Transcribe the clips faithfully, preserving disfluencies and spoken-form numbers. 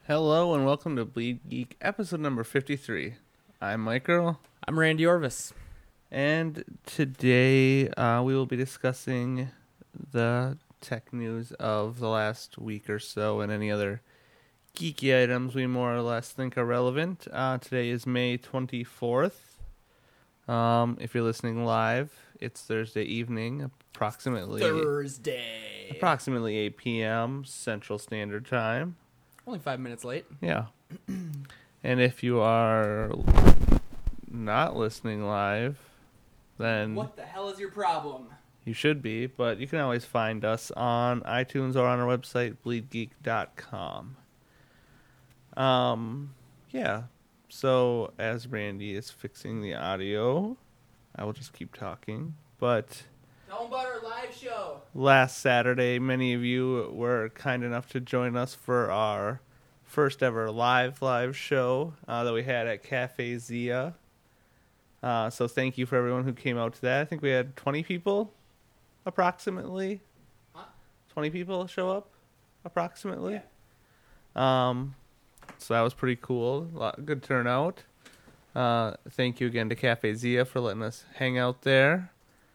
Hello and welcome to Bleed Geek, episode number fifty-three. I'm Mike Earl. I'm Randy Orvis. And today uh, we will be discussing the tech news of the last week or so and any other geeky items we more or less think are relevant. Uh, today is May twenty-fourth. Um, if you're listening live, it's Thursday evening, approximately Thursday. approximately eight p.m. Central Standard Time. Only five minutes late. Yeah. And if you are not listening live, then What the hell is your problem? you should be, but you can always find us on iTunes or on our website, bleed geek dot com. Um, yeah. So, as Randy is fixing the audio, I will just keep talking. But Tell them about our live show. last Saturday, many of you were kind enough to join us for our first ever live live show uh, that we had at Cafe Zia. Uh, so thank you for everyone who came out to that. I think we had twenty people, approximately. Huh? twenty people show up, approximately. Yeah. Um, so that was pretty cool. A lot, good turnout. Uh, thank you again to Cafe Zia for letting us hang out there.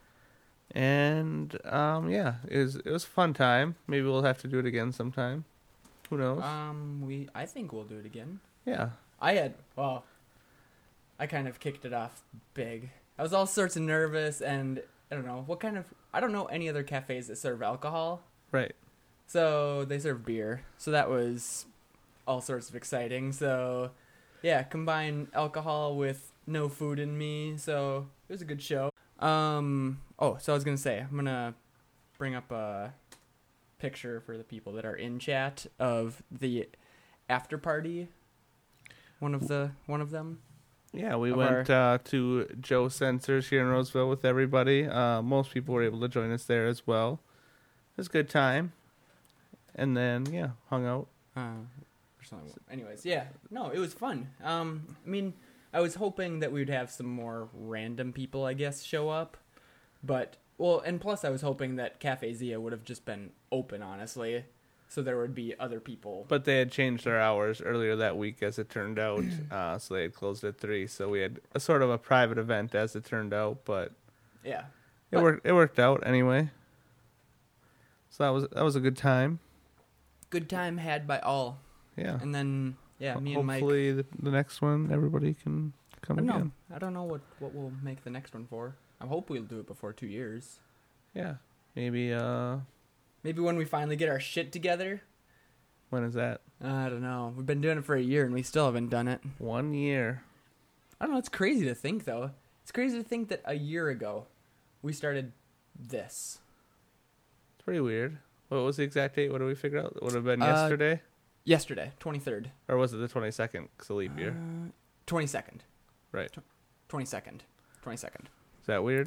And um, yeah, it was it was a fun time. Maybe we'll have to do it again sometime. Who knows? Um, we. I think we'll do it again. Yeah. I had. Well, I kind of kicked it off big. I was all sorts of nervous, and I don't know what kind of. I don't know any other cafes that serve alcohol. Right. So they serve beer. So that was all sorts of exciting. So yeah, combine alcohol with no food in me. So it was a good show. Um. Oh, so I was gonna say I'm gonna bring up a picture for the people that are in chat of the after party. One of the one of them. Yeah, we Of went uh, to Joe Sensors here in Roseville with everybody. Uh, most people were able to join us there as well. It was a good time. And then, yeah, hung out. Uh, or something. Anyways, yeah, no, it was fun. Um, I mean, I was hoping that we'd have some more random people, I guess, show up. But, well, and plus I was hoping that Cafe Zia would have just been open, honestly, so there would be other people. But they had changed their hours earlier that week, as it turned out. uh, so they had closed at three. So we had a sort of a private event, as it turned out. But Yeah. it But- worked. It worked out anyway. So that was that was a good time. Good time had by all. Yeah. And then, yeah, me and Mike. Hopefully the, the next one everybody can come I don't again. know. I don't know what, what we'll make the next one for. I hope we'll do it before two years. Yeah. Maybe. Uh, Maybe when we finally get our shit together. when is that? I don't know. We've been doing it for a year and we still haven't done it. One year. I don't know. It's crazy to think, though. It's crazy to think that a year ago we started this. It's pretty weird. What was the exact date? What did we figure out? It would have been Uh, yesterday? Yesterday, twenty-third. Or was it the twenty-second? It's a leap year. Uh, twenty-second. Right. twenty-second. twenty-second. Is that weird?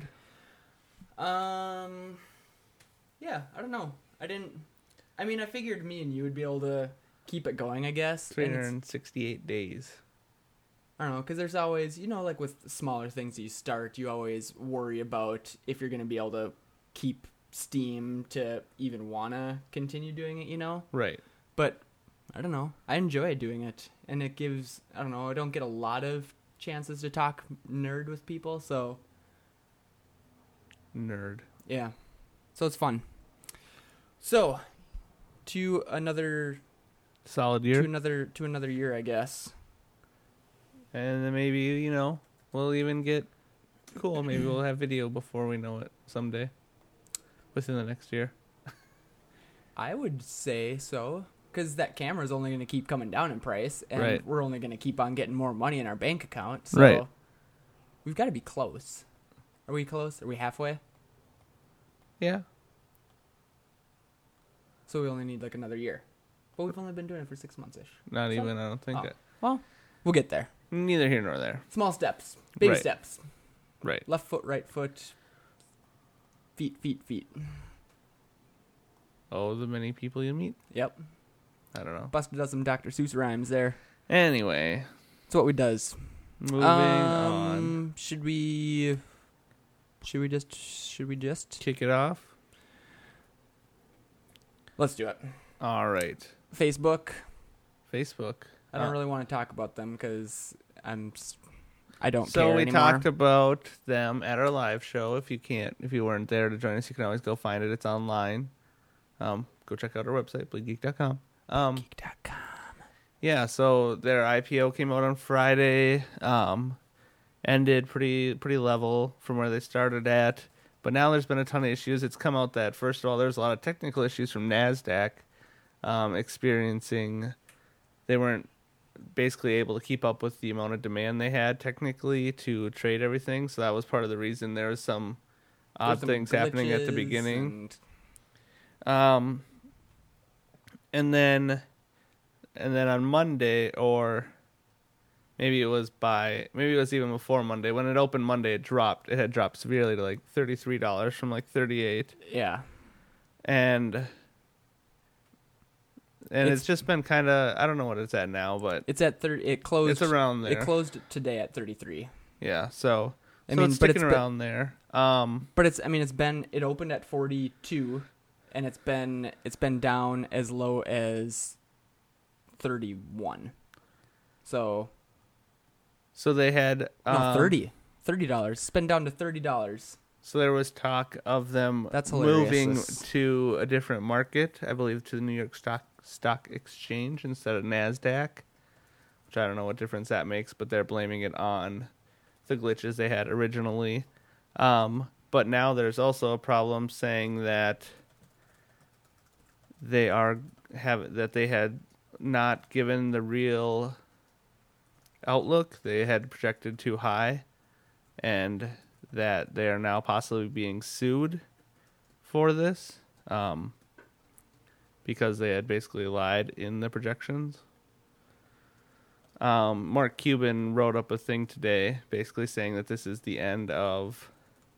Um, yeah, I don't know. I didn't, I mean, I figured me and you would be able to keep it going, I guess. three And it's- hundred sixty-eight days. I don't know, because there's always, you know, like with smaller things you start, you always worry about if you're going to be able to keep steam to even want to continue doing it, you know? Right. But, I don't know, I enjoy doing it, and it gives, I don't know, I don't get a lot of chances to talk nerd with people, so, Nerd. yeah. So it's fun. So, to another, Solid year. to another, to another year, I guess. And then maybe, you know, we'll even get cool. Maybe we'll have video before we know it someday. Within the next year. I would say so, because that camera is only going to keep coming down in price, and Right. we're only going to keep on getting more money in our bank account. So Right. we've got to be close. Are we close? Are we halfway? Yeah. So we only need like another year. But we've only been doing it for six months ish. Not So- even, I don't think oh. it. Well, we'll get there. Neither here nor there. Small steps, big Right. steps. Right. Left foot, right foot, feet, feet, feet. Oh, the many people you meet? Yep. I don't know. Busted out some Doctor Seuss rhymes there. Anyway, That's what we does. moving um, on. Should we? Should we just? Should we just? Kick it off. Let's do it. All right. Facebook. Facebook. I don't Uh, really want to talk about them because I'm. s- I don't So care we anymore. talked about them at our live show. If you can't, if you weren't there to join us, you can always go find it. It's online. Um, go check out our website, bleed geek dot com. Um, Geek dot com. yeah, so their I P O came out on Friday. Um, ended pretty pretty level from where they started at. But now there's been a ton of issues. It's come out that, first of all, there's a lot of technical issues from NASDAQ um, experiencing. They weren't basically able to keep up with the amount of demand they had technically to trade everything. So that was part of the reason there was some odd There's some things happening at the glitches beginning. and- Um, and then, and then on Monday, or maybe it was by, maybe it was even before Monday. When it opened Monday, it dropped. It had dropped severely to like thirty-three dollars from like thirty-eight, Yeah. and and it's, It's- just been kind of, I don't know what it's at now, but It's at thirty. It closed. it's around there. It closed today at thirty-three. Yeah, so I so mean, it's but sticking it's been- around there. Um, But it's. I mean, it's been. It opened at forty-two, and it's been. It's been down as low as thirty-one. So so they had no, um, thirty. Thirty dollars. It's been down to thirty dollars. So there was talk of them That's hilarious. moving This- to a different market, I believe to the New York Stock Stock Exchange instead of NASDAQ, which I don't know what difference that makes, but they're blaming it on the glitches they had originally. Um, but now there's also a problem saying that they are have that they had not given the real outlook. They had projected too high, and that they are now possibly being sued for this, um, because they had basically lied in the projections. Um, Mark Cuban wrote up a thing today basically saying that this is the end of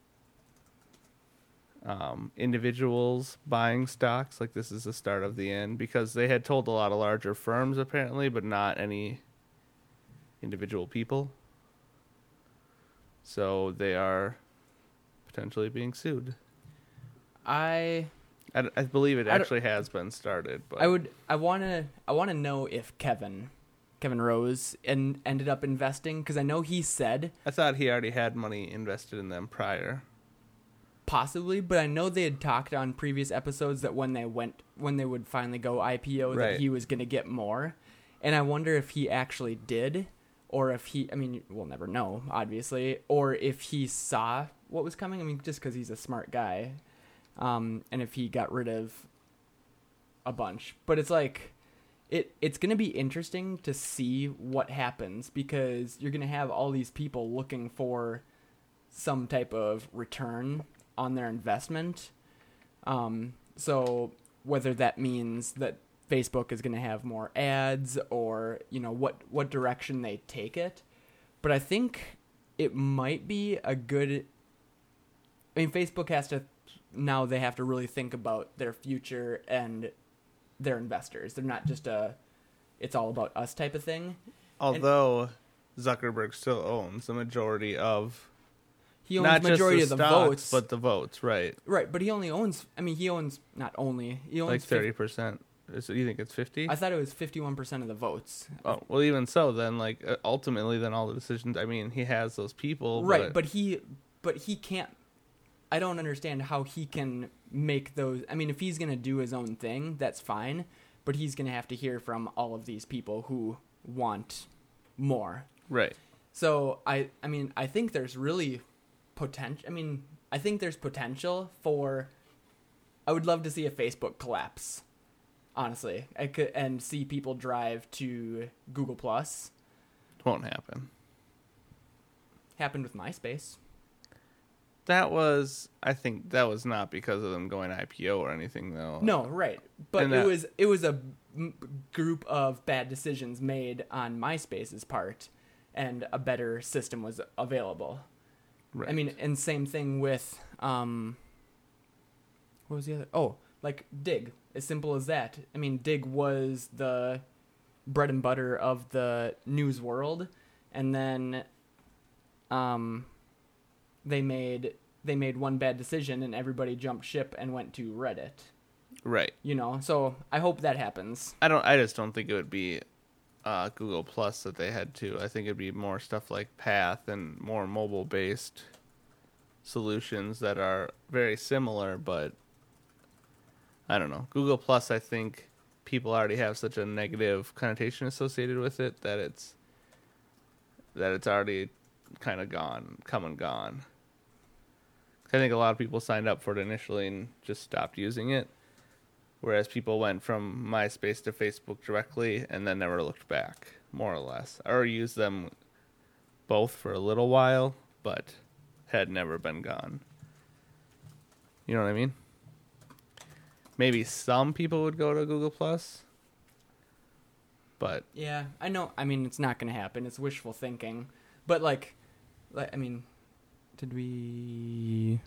um, individuals buying stocks. Like, this is the start of the end, because they had told a lot of larger firms apparently, but not any individual people. So they are potentially being sued. I. I, I believe it I don't- actually has been started. But I would. I want to. I want to know if Kevin, Kevin Rose, and ended up investing because I know he said I thought he already had money invested in them prior. possibly, but I know they had talked on previous episodes that when they went, when they would finally go I P O, Right. that he was going to get more, and I wonder if he actually did, or if he. I mean, we'll never know, obviously, or if he saw what was coming. I mean, just because he's a smart guy, um, and if he got rid of a bunch, but it's like. It it's going to be interesting to see what happens because you're going to have all these people looking for some type of return on their investment. Um, so whether that means that Facebook is going to have more ads or, you know, what, what direction they take it. But I think it might be a good... I mean, Facebook has to... Now they have to really think about their future and their investors. They're not just a it's all about us type of thing. Although Zuckerberg still owns the majority of He owns not the majority just of the, the stocks, votes. but the votes, right? Right, but he only owns I mean he owns not only he owns Like fif- thirty percent. Is it, you think it's fifty? I thought it was fifty-one percent of the votes. Oh, well, even so, then like uh, ultimately, then all the decisions. I mean, he has those people, Right, But, but he but he can't I don't understand how he can make those I mean if he's going to do his own thing, that's fine, but he's going to have to hear from all of these people who want more. right. So I I mean I think there's really potential I mean I think there's potential for I would love to see a Facebook collapse. Honestly, I could and see people drive to Google Plus. It won't happen. Happened with MySpace. That was, I think, that was not because of them going I P O or anything, though. No, right. But And it that- was it was a m- group of bad decisions made on MySpace's part, and a better system was available. Right. I mean, and same thing with um. What was the other? Oh, like Dig. As simple as that. I mean, Dig was the bread and butter of the news world, and then, um, they made they made one bad decision, and everybody jumped ship and went to Reddit. right. You know, so I hope that happens. I don't. I just don't think it would be uh, Google Plus that they had to. I think it'd be more stuff like Path and more mobile based solutions that are very similar, but I don't know. Google Plus, I think people already have such a negative connotation associated with it that it's that it's already kind of gone, come and gone. I think a lot of people signed up for it initially and just stopped using it, whereas people went from MySpace to Facebook directly and then never looked back, more or less, or used them both for a little while, but had never been gone. You know what I mean? Maybe some people would go to Google Plus, but Yeah, I know. I mean, it's not going to happen. It's wishful thinking. But, like, like, I mean, did we...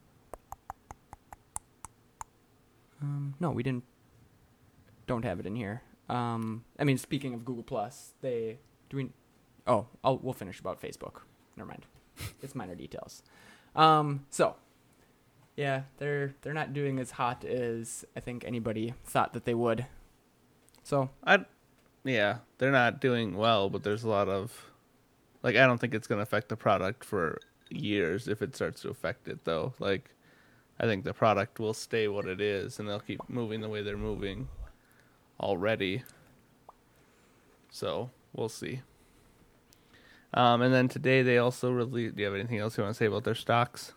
Um, no, we didn't... Don't have it in here. Um, I mean, speaking of Google Plus, they... Do we... Oh, I'll, we'll finish about Facebook. Never mind. It's minor details. Um, so, yeah, they're they're not doing as hot as I think anybody thought that they would. So, I, yeah, they're not doing well, but there's a lot of, like, I don't think it's going to affect the product for years if it starts to affect it, though. Like, I think the product will stay what it is, and they'll keep moving the way they're moving already. So, we'll see. Um, and then today they also released, do you have anything else you want to say about their stocks?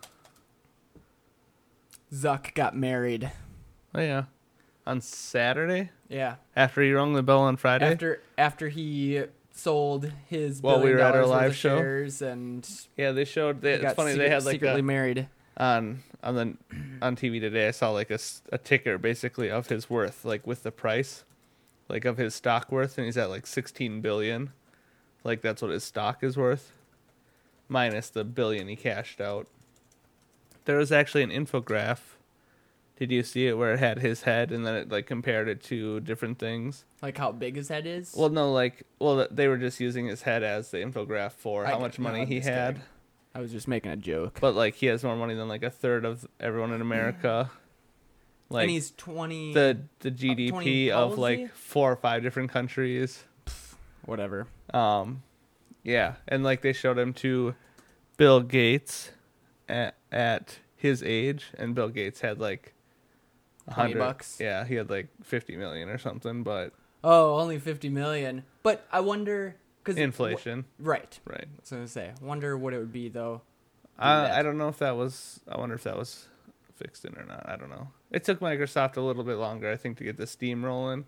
Zuck got married. Oh, yeah. On Saturday? Yeah. After he rung the bell on Friday? After after he sold his While we billion were at our dollars worth live of show? shares and Yeah, they showed, they, he it's got funny, secret, they had like secretly a, married. on on the on T V today, I saw like a, s- a ticker basically of his worth, like with the price, like of his stock worth, and he's at like sixteen billion. Like that's what his stock is worth, minus the billion he cashed out. There was actually an infograph. Did you see it where it had his head and then it like compared it to different things? Like how big his head is? Well, no, like well they were just using his head as the infograph for I how get- much no, money I'm he just had. kidding. I was just making a joke. But like he has more money than like a third of everyone in America. Like and he's twenty... the the G D P twenty how old of is he? like four or five different countries. Whatever. Um, yeah, and like they showed him to Bill Gates at at his age, and Bill Gates had like a twenty hundred bucks. Yeah, he had like fifty million or something, but Oh, only fifty million. But I wonder... Cause inflation, wh- right. right? So I was gonna say, wonder what it would be, though. do I that. I don't know if that was. I wonder if that was fixed in or not. I don't know. It took Microsoft a little bit longer, I think, to get the Steam rolling.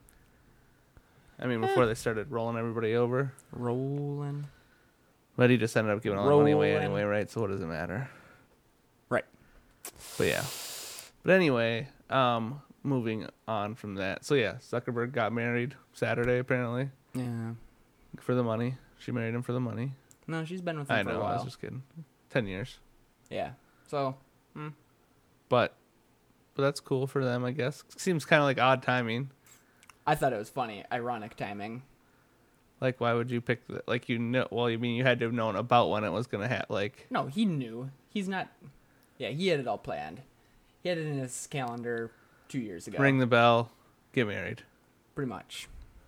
I mean, before they started rolling everybody over. Rolling. But he just ended up giving all the money away Rolling. anyway, right? So what does it matter? Right. But yeah. But anyway, um, moving on from that. So yeah, Zuckerberg got married Saturday apparently Yeah. for the money. She married him for the money. No, she's been with him I for know. a I was while. just kidding. Ten years. Yeah. So, hmm. But but that's cool for them, I guess. Seems kind of like odd timing. I thought it was funny. Ironic timing. Like, why would you pick the, like, you know, well, you mean you had to have known about when it was going to happen, like, No, he knew. He's not... Yeah, he had it all planned. He had it in his calendar two years ago. ring the bell, get married. Pretty much.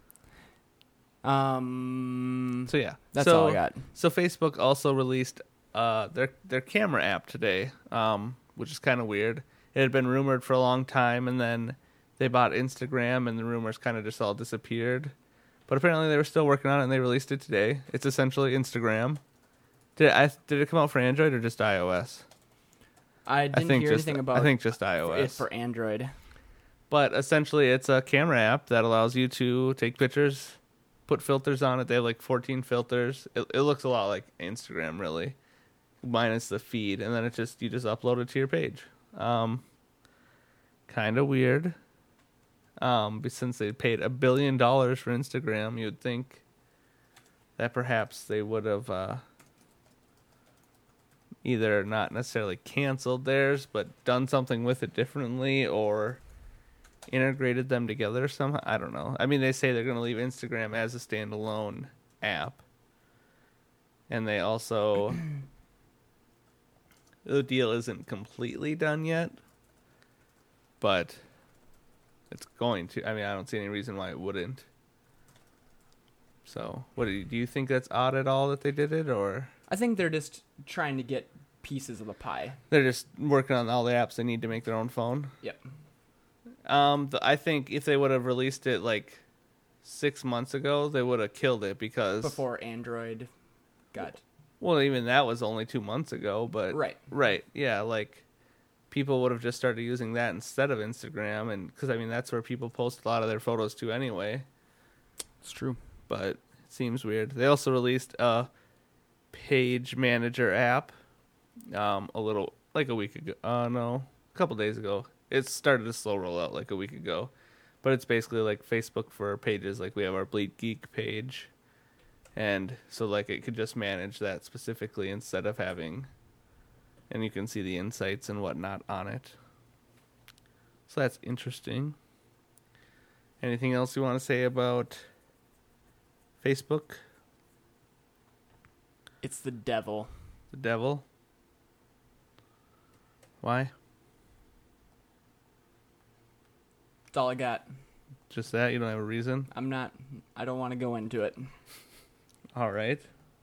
Um, So, yeah. That's so, all I got. So, Facebook also released uh, their, their camera app today, um, which is kind of weird. It had been rumored for a long time, and then they bought Instagram, and the rumors kind of just all disappeared. But apparently they were still working on it, and they released it today. It's essentially Instagram. Did I did it come out for Android or just iOS? I I didn't think hear just anything about I think just iOS. it for Android. But essentially, it's a camera app that allows you to take pictures, put filters on it. They have like fourteen filters. It, it looks a lot like Instagram, really, minus the feed, and then it just you just upload it to your page. Um, kind of weird. Um, but since they paid a billion dollars for Instagram, you'd think that perhaps they would have uh, either not necessarily canceled theirs, but done something with it differently, or integrated them together somehow. I don't know. I mean, they say they're going to leave Instagram as a standalone app, and they also the deal isn't completely done yet, but it's going to. I mean, I don't see any reason why it wouldn't. So, what do you, do you think that's odd at all that they did it, or I think they're just trying to get pieces of the pie. they're just working on all the apps they need to make their own phone? Yep. Um, the, I think if they would have released it like six months ago, they would have killed it because Before Android got well, even that was only two months ago. But right, right, yeah, like people would have just started using that instead of Instagram, and because I mean that's where people post a lot of their photos to anyway. it's true. But it seems weird. They also released a page manager app, um, a little like a week ago. Uh, no, a couple days ago. It started a slow rollout like a week ago, but it's basically like Facebook for pages. Like we have our Bleed Geek page, and so like it could just manage that specifically instead of having, and you can see the insights and whatnot on it. So that's interesting. Anything else you want to say about Facebook? It's the devil. The devil? Why? That's all I got. Just that? You don't have a reason? I'm not. I don't want to go into it. All right.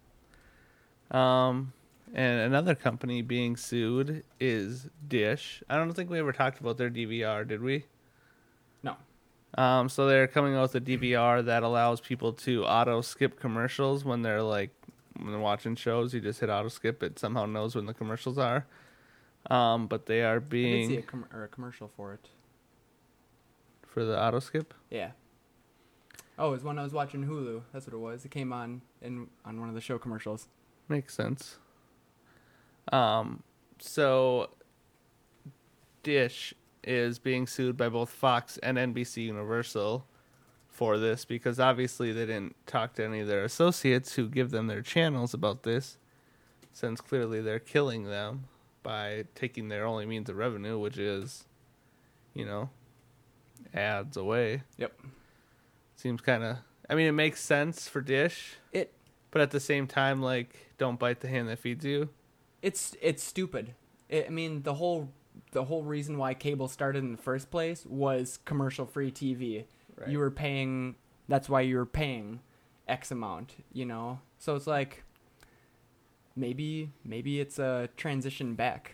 Um, and another company being sued is Dish. I don't think we ever talked about their D V R, did we? No. Um, so they're coming out with a D V R that allows people to auto skip commercials when they're like when they're watching shows. You just hit auto skip; it somehow knows when the commercials are. Um, but they are I did being see a, com- or a commercial for it. for the auto skip. Yeah. Oh, it was when I was watching Hulu. That's what it was. It came on in on one of the show commercials. Makes sense. Um, so Dish is being sued by both Fox and N B C Universal for this because obviously they didn't talk to any of their associates who give them their channels about this, since clearly they're killing them by taking their only means of revenue, which is, you know, ads away. Yep. Seems kind of, I mean, it makes sense for Dish, It but at the same time, like, don't bite the hand that feeds you. it's it's stupid. It, I mean, the whole the whole reason why cable started in the first place was commercial free T V. Right. You were paying. That's why you were paying X amount. You know. So it's like maybe maybe it's a transition back.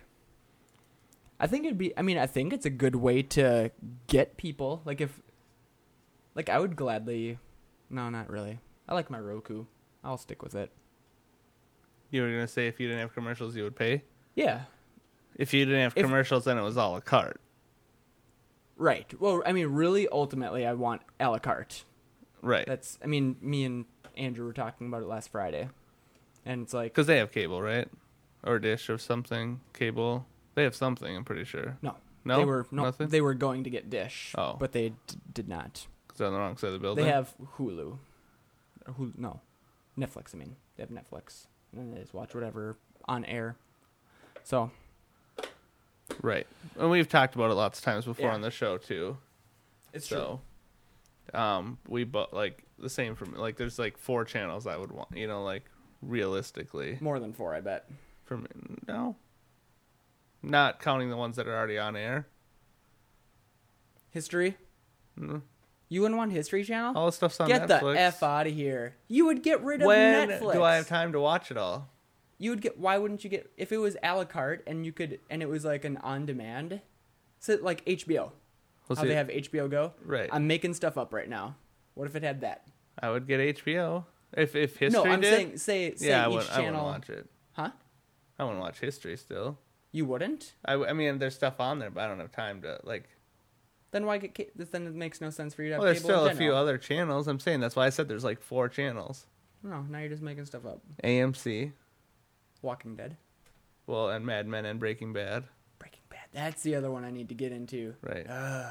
I think it'd be. I mean, I think it's a good way to get people. Like if, like I would gladly. No, not really. I like my Roku. I'll stick with it. You were going to say if you didn't have commercials, you would pay? Yeah. If you didn't have If- commercials, then it was a la carte. Right. Well, I mean, really, ultimately, I want a la carte. Right. That's. I mean, me and Andrew were talking about it last Friday, and it's like Because they have cable, right? Or Dish or something. Cable. They have something, I'm pretty sure. no, No? they were no, Nothing? they were going to get Dish, Oh. but they d- did not. Because they're on the wrong side of the building. They have Hulu. Or Hulu, no, Netflix. I mean, they have Netflix, and then they just watch whatever on air. So Right. And we've talked about it lots of times before Yeah. on the show, too. it's true. So, um, we bought, like, the same from, like, there's, like, four channels I would want, you know, like, realistically. More than four, I bet. For me, no. Not counting the ones that are already on air. History. Mm. You wouldn't want History Channel? All the stuff's on Get Netflix. the f out of here! You would get rid of When Netflix. do I have time to watch it all? You would get. Why wouldn't you get if it was a la carte and you could and it was like an on demand? So like H B O. We'll How see. they have H B O Go. Right. I'm making stuff up right now. What if it had that? I would get H B O if if history no, I'm did. saying say say yeah, I, each would, I wouldn't channel. watch it. Huh? I wouldn't watch history still. You wouldn't? I, I mean, there's stuff on there, but I don't have time to like. Then why get? Ca- then it makes no sense for you to have Well, there's cable still in a few general. other channels. I'm saying that's why I said there's like four channels. No, now you're just making stuff up. A M C, Walking Dead, well, and Mad Men and Breaking Bad. Breaking Bad. That's the other one I need to get into. Right. Ugh.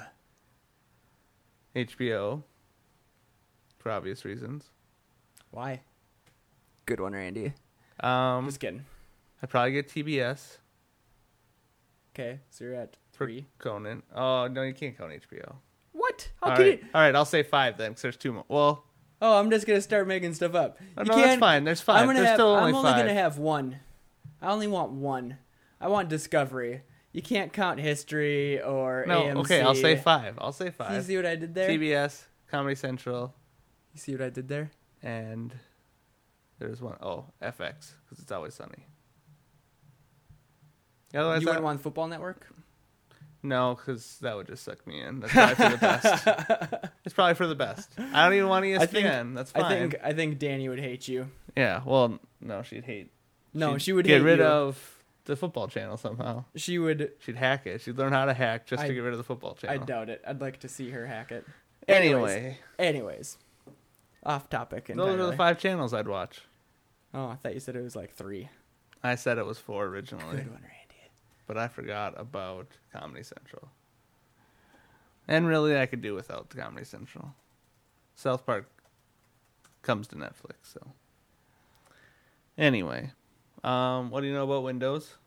H B O, for obvious reasons. Why? Good one, Randy. Um, Just kidding. I'd probably get T B S Okay, so you're at for three. Conan. Oh no, you can't count H B O. What? How All could right, you? all right. I'll say five then, because there's two more. Well, Oh, I'm just gonna start making stuff up. oh, You no, that's can't- fine. There's five. I'm gonna There's have. still only I'm only five. gonna have one. I only want one. I want Discovery. You can't count History or No, A M C. okay. I'll say five. I'll say You five. see what I did there? T B S, Comedy Central, You see what I did there? and there's one oh F X because it's always sunny. Otherwise, You I, wouldn't want Football Network? no, because that would just suck me in. That's probably for the best. It's probably for the best. I don't even want E S P N. I think, That's fine. I think I think Danny would hate you. Yeah. Well, no, she'd hate. No, she'd she would get hate rid you. of the football channel somehow. She would. She'd hack it. She'd learn how to hack just I- to get rid of the football I channel. doubt it. I'd like to see her hack it. Anyway, Anyways, off topic those entirely. are the five channels I'd watch. Oh, I thought you said it was like three. I said it was four originally, Good one, Randy. but I forgot about Comedy Central. And really, I could do without the Comedy Central. South Park comes to Netflix, so. Anyway, um, what do you know about Windows?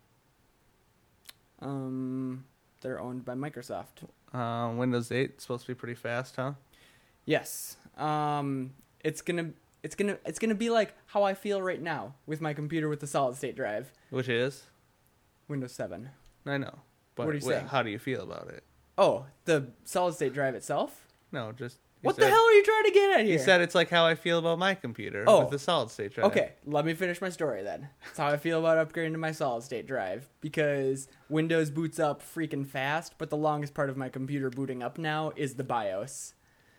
Um, they're owned by Microsoft. Uh, Windows eight is supposed to be pretty fast, huh? Yes. Um, it's gonna, it's gonna, it's gonna be like how I feel right now with my computer with the solid state drive, Which is? Windows seven. I know. But What are you wh- saying? how do you feel about it? Oh, the solid state drive itself. No, just. you What the said- hell are you trying to get at here? You said it's like how I feel about my computer Oh. with the solid state drive. Okay, let me finish my story then. That's how I feel about upgrading to my solid state drive because Windows boots up freaking fast, but the longest part of my computer booting up now is the BIOS.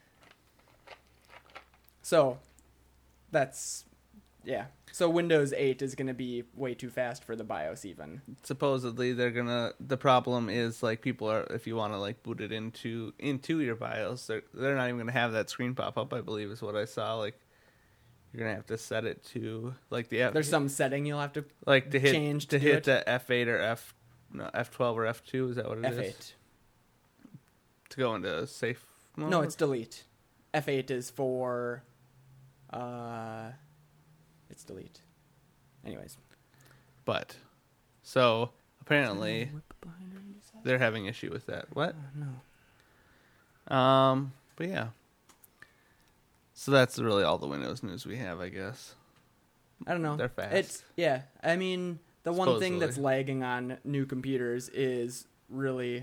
So, that's yeah. So Windows eight is going to be way too fast for the BIOS even. Supposedly they're gonna. The problem is like people are if you want to like boot it into into your BIOS, they're they're not even gonna have that screen pop up. I believe is what I saw. Like you're gonna have to set it to like the F, There's some setting you'll have to like to hit change to to do hit it. the F eight or F no F twelve or F two. Is that what it is? F eight. To go into safe mode? No, it's delete. F eight is for uh it's delete. Anyways. But so apparently they're having issue with that. What? no. Um, but yeah. So that's really all the Windows news we have, I guess. I don't know. They're fast. It's yeah. I mean, the one thing that's Supposedly. lagging on new computers is really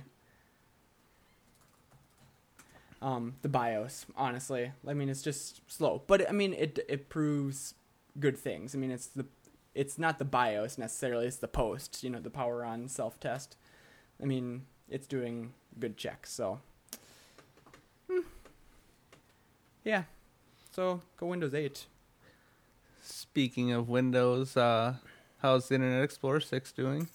um, the BIOS. Honestly, I mean, it's just slow. But I mean, it it proves good things. I mean, it's the it's not the BIOS necessarily. It's the post. You know, the power on self test. I mean, it's doing good checks. So hmm. yeah. So go Windows eight. Speaking of Windows, uh, how's Internet Explorer six doing?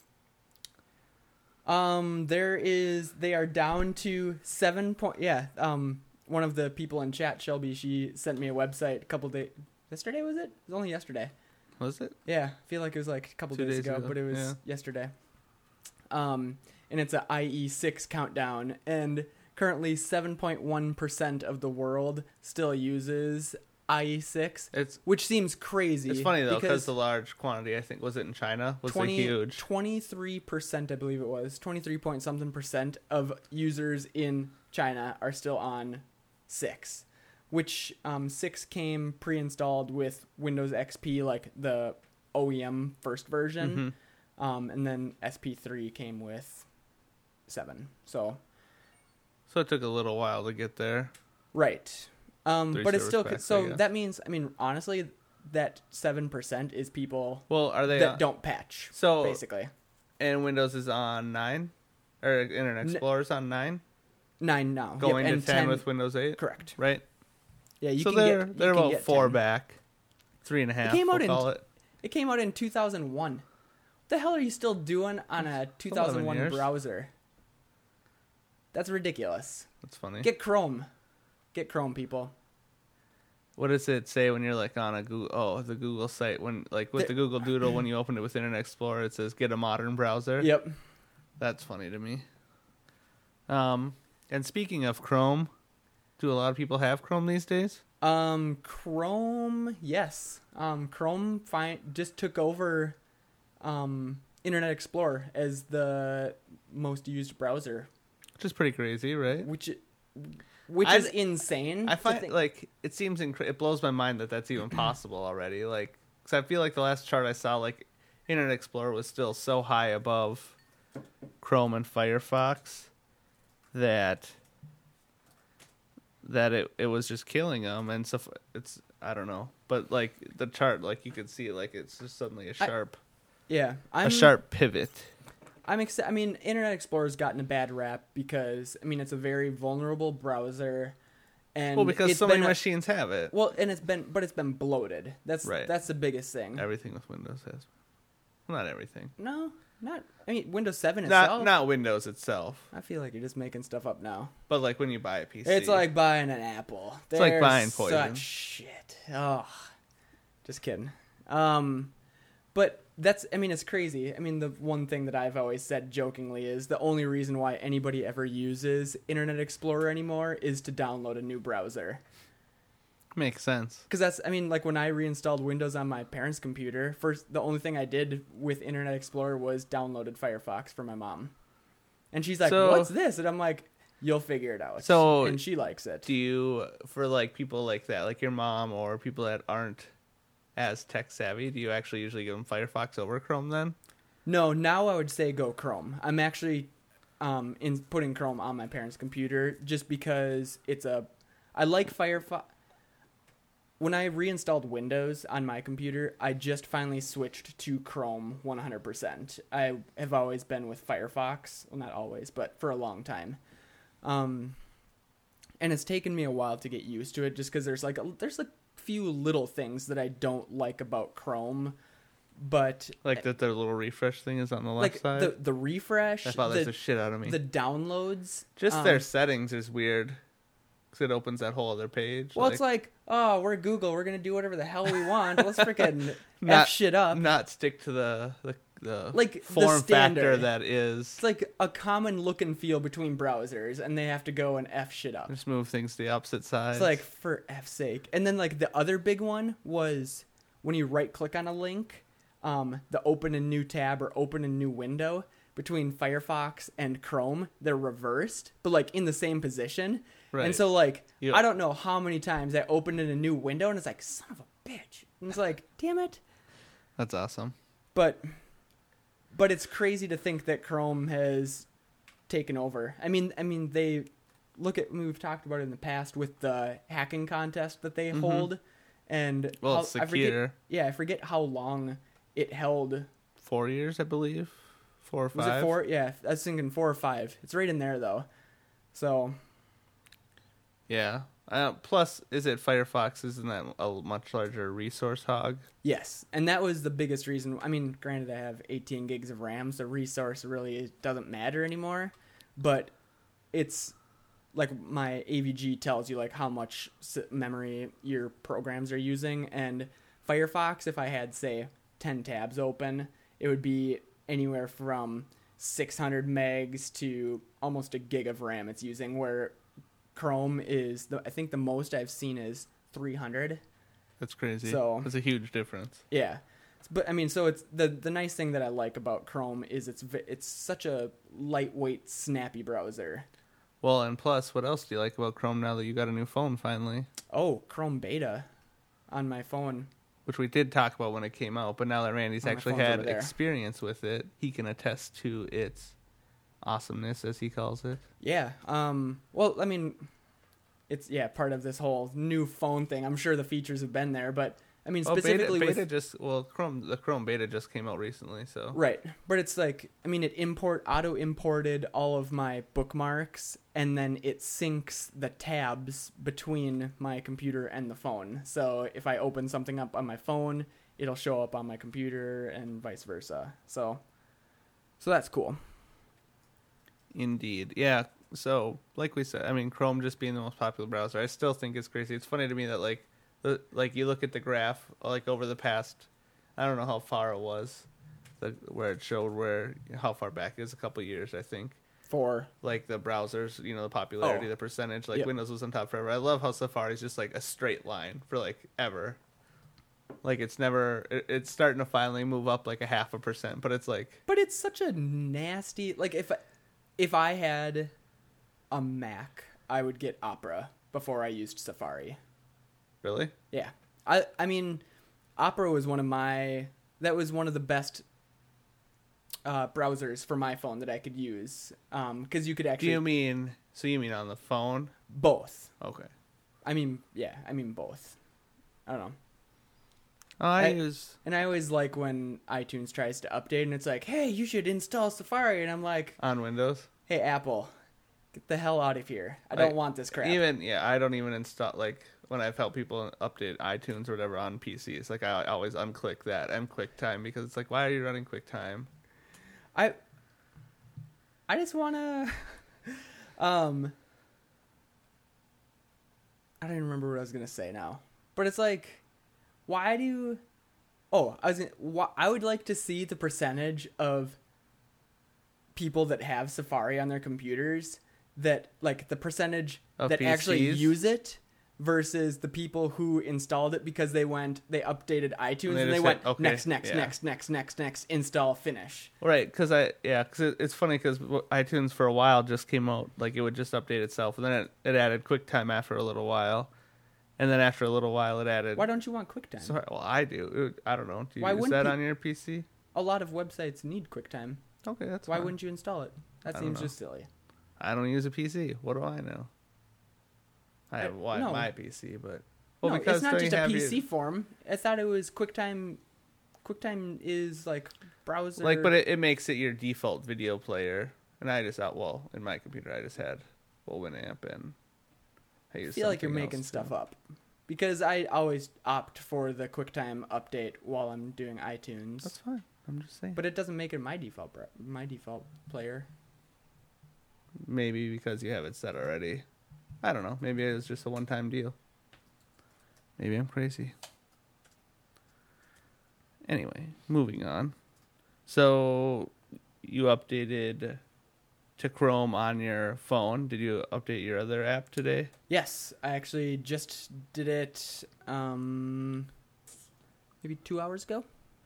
Um, there is. They are down to seven point. Yeah. Um, one of the people in chat, Shelby, she sent me a website a couple days. Yesterday was it? It was only yesterday. Was it? Yeah, I feel like it was like a couple Two days, days ago, ago, but it was yeah. yesterday. Um, and it's a I E six countdown, and currently seven point one percent of the world still uses I E six, It's which seems crazy. it's funny though because because the large quantity. I think was it in China was twenty, like huge. twenty-three percent, I believe it was, twenty-three point something percent of users in China are still on six, which um, six came pre-installed with Windows X P, like the O E M first version, Mhm. um, and then S P three came with seven. So, So it took a little while to get there. right. Um, Three but it's servers still, back, I so guess. that means, I mean, honestly, that seven percent is people Well, are they? that on, don't patch, so basically. and Windows is on nine, or Internet N- Explorer's on nine, Nine now. going yep, to and ten, with Windows eight, correct. right? Yeah, you so can they're get. You they're can about get four ten. back, three and a half. came out we'll in- call it. It came out in two thousand one. What the hell are you still doing on a two thousand one years. browser? That's ridiculous. That's funny. Get Chrome. Get Chrome, people. What does it say when you're like on a Google? Oh, the Google site when like with The- the Google Doodle when you open it with Internet Explorer, it says get a modern browser. Yep. That's funny to me. Um, and speaking of Chrome, do a lot of people have Chrome these days? Um, Chrome, yes. Um, Chrome fi- just took over um, Internet Explorer as the most used browser, Which is pretty crazy, right? which which I- is insane. I to find think- like it seems incre- it blows my mind that that's even possible already. Like, because I feel like the last chart I saw, like Internet Explorer was still so high above Chrome and Firefox that that it it was just killing them. And so f- it's I don't know, but like the chart, like you could see, like it's just suddenly a sharp, Yeah, I'm a sharp pivot. I'm excited. I mean, Internet Explorer's gotten a bad rap because I mean it's a very vulnerable browser, and Well, because it's so been many a- machines have it. Well, and it's been, but it's been bloated. That's Right. that's the biggest thing. Everything with Windows has. Well, not everything. No, not. I mean, Windows seven Not itself. not Windows itself, I feel like you're just making stuff up now. but like when you buy a P C, It's like buying an apple. It's like They're buying poison. Such shit. Oh, just kidding. Um, but that's. I mean, it's crazy. I mean, the one thing that I've always said jokingly is the only reason why anybody ever uses Internet Explorer anymore is to download a new browser. makes sense. Because that's. I mean, like when I reinstalled Windows on my parents' computer, first the only thing I did with Internet Explorer was downloaded Firefox for my mom, and she's like, So- "What's this?" And I'm like, "You'll figure it out." So- and she likes it. Do you, for like people like that, like your mom or people that aren't as tech savvy, do you actually usually give them Firefox over Chrome then? No, now I would say go Chrome. I'm actually um, in putting Chrome on my parents' computer just because it's a. I like Firefox. When I reinstalled Windows on my computer, I just finally switched to Chrome one hundred percent. I have always been with Firefox. Well, not always, but for a long time. Um, and it's taken me a while to get used to it just because there's like a, there's a few little things that I don't like about Chrome. But Like that, their little refresh thing is on the left like side. the the refresh, That bothers the, the shit out of me. the downloads, Just um, their settings is weird because it opens that whole other page. Well, it's like, oh, we're Google, we're gonna do whatever the hell we want. Let's freaking Not- f shit up. not stick to the the, the Like, the form factor standard. that is. It's like a common look and feel between browsers, and they have to go and f shit up. Just move things to the opposite side. It's like, for f's sake. And then like the other big one was when you right click on a link, um, the open a new tab or open a new window between Firefox and Chrome, they're reversed, but like in the same position. Right. And so like You- I don't know how many times I opened in a new window and it's like, son of a bitch. And it's like, damn it. That's awesome. But but it's crazy to think that Chrome has taken over. I mean I mean they look at, I mean, we've talked about it in the past with the hacking contest that they Mhm. hold, and Well, how- it's I forget, secure. yeah, I forget how long it held. Four years, I believe. Four or Was five. it four? Yeah, I was thinking four or five. It's right in there though. So Yeah. Uh, plus, is it Firefox? Isn't that a much larger resource hog? yes, and that was the biggest reason. I mean, granted, I have eighteen gigs of RAM, so resource really doesn't matter anymore. But it's like my A V G tells you like how much s- memory your programs are using, and Firefox, if I had say ten tabs open, it would be anywhere from six hundred megs to almost a gig of RAM it's using, where Chrome is the I think the most I've seen is three hundred. That's crazy. So- That's a huge difference. Yeah, but I mean, so it's the the nice thing that I like about Chrome is it's v- it's such a lightweight, snappy browser. Well, and plus, what else do you like about Chrome now that you got a new phone finally? Oh, Chrome Beta on my phone. Which we did talk about when it came out, but now that Randy's Oh, my actually phone's had over there. experience with it, he can attest to its awesomeness, as he calls it. Yeah. Um. Well, I mean, it's yeah part of this whole new phone thing. I'm sure the features have been there, but I mean Well, beta, specifically beta with just well, Chrome the Chrome beta just came out recently, so right. But it's like I mean it import auto imported all of my bookmarks, and then it syncs the tabs between my computer and the phone. So if I open something up on my phone, it'll show up on my computer, and vice versa. So, so that's cool. Indeed. Yeah. So, like we said, I mean, Chrome just being the most popular browser, I still think it's crazy. It's funny to me that, like, the, like you look at the graph, like, over the past, I don't know how far it was, the, where it showed where, how far back it is, a couple years, I think. For Like, the browsers, you know, the popularity, Oh. the percentage, like, Yep. Windows was on top forever. I love how Safari's just, like, a straight line for, like, ever. Like, it's never, it, it's starting to finally move up, like, a half a percent, but it's like, But it's such a nasty like if if I had a Mac, I would get Opera before I used Safari. really? Yeah. I I mean Opera was one of my that was one of the best uh, browsers for my phone that I could use um cuz you could Do actually you mean, so you mean on the phone? both. Okay. I mean, yeah, I mean both. I don't know. Oh, I, I- use And I always like when iTunes tries to update and it's like, hey, you should install Safari. And I'm like, on Windows. hey, Apple, get the hell out of here. I Like, don't want this crap. Even yeah, I don't even install like when I've helped people update iTunes or whatever on P C. It's like I always unclick that and QuickTime because it's like, why are you running QuickTime? I I just want to um I don't even remember what I was going to say now. But it's like, why do you Oh, I was gonna, why, I would like to see the percentage of people that have Safari on their computers that like the percentage Of that P Cs? actually use it versus the people who installed it because they went they updated iTunes And they and they just went hit, okay, next next yeah. next next next next install finish. Right, because I yeah, because it, it's funny because iTunes for a while just came out like it would just update itself, and then it, it added QuickTime after a little while, and then after a little while it added. Why don't you want QuickTime? Sorry, well, I do. I don't know. Do you Why use wouldn't that pe- on your P C? A lot of websites need QuickTime. Okay, that's Why fine. wouldn't you install it? That I don't seems know. just silly. I don't use a P C. What do I know? I have Uh, why no. my P C, but well, no, because it's not don't just you a have P your- C form. I thought it was QuickTime. QuickTime is like browser. like, but it, it makes it your default video player, and I just out well in my computer I just had well Winamp and I, I use feel like you're something making else, stuff too. up. Because I always opt for the QuickTime update while I'm doing iTunes. That's fine. I'm just saying. But it doesn't make it my default br- my default player. Maybe because you have it set already. I don't know. Maybe it was just a one-time deal. Maybe I'm crazy. Anyway, moving on. So you updated to Chrome on your phone. Did you update your other app today? Yes, I actually just did it um maybe two hours ago.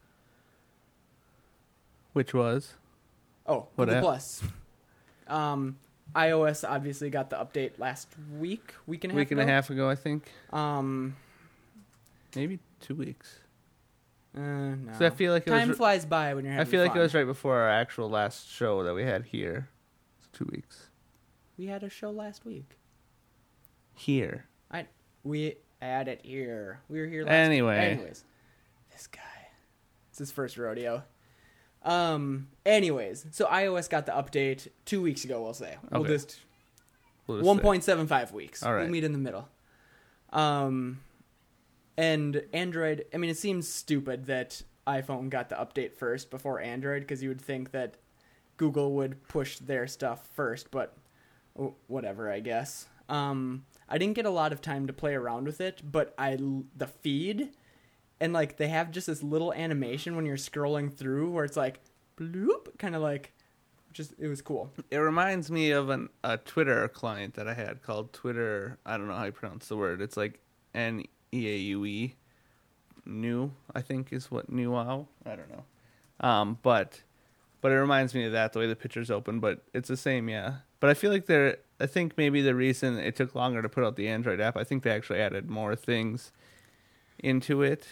Which was? Oh, What Google app? Plus. Um, iOS obviously got the update last week, week and a half week and ago. a half ago, I think. Um, Maybe two weeks. uh, no. 'Cause I feel like it Time was. flies by when you're I having feel like fun. it was right before our actual last show that we had here. It's two weeks. We had a show last week. Here. We had it here. We were here last Anyway. Anyways. This guy. It's his first rodeo. Um, anyways, so iOS got the update two weeks ago, we'll say. We'll Okay. just We'll just one say. point seven five weeks. All right. We'll meet in the middle. Um, and Android, I mean, it seems stupid that iPhone got the update first before Android, because you would think that Google would push their stuff first, but oh, whatever, I guess. Um, I didn't get a lot of time to play around with it, but I the feed, and like they have just this little animation when you're scrolling through where it's like bloop, kind of like, just it was cool. It reminds me of an, a Twitter client that I had called Twitter. I don't know how you pronounce the word. It's like N E A U E. New, I think, is what new wow. I don't know. Um, but but it reminds me of that, the way the picture's open. But it's the same, yeah. But I feel like they're. I think maybe the reason it took longer to put out the Android app, I think they actually added more things into it.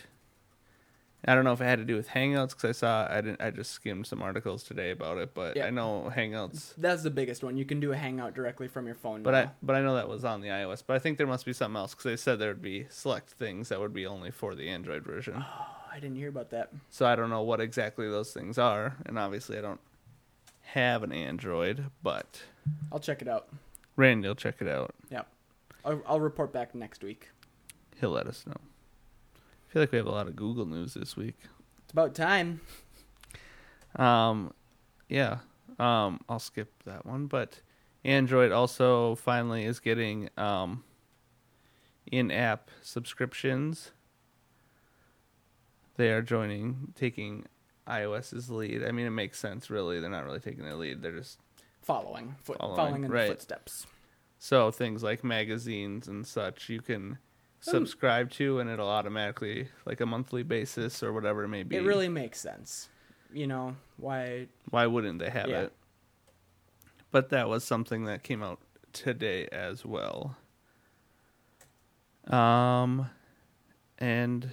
I don't know if it had to do with Hangouts, because I saw I didn't. I just skimmed some articles today about it, but Yeah. I know Hangouts. That's the biggest one. You can do a Hangout directly from your phone. But now. I but I know that was on the iOS. But I think there must be something else, because they said there would be select things that would be only for the Android version. Oh, I didn't hear about that. So I don't know what exactly those things are, and obviously I don't have an Android. But I'll check it out. Randy will check it out. I'll, I'll report back next week. He'll let us know. I feel like we have a lot of Google news this week. It's about time. Um, yeah. Um, I'll skip that one. But Android also finally is getting um, in-app subscriptions. They are joining, taking iOS's lead. I mean, it makes sense, really. They're not really taking their lead. They're just Following. Foot, Following, following in right. the footsteps. so things like magazines and such you can subscribe to, and it'll automatically, like a monthly basis or whatever it may be. It really makes sense. You know, why... Why wouldn't they have Yeah. it? But that was something that came out today as well. Um, and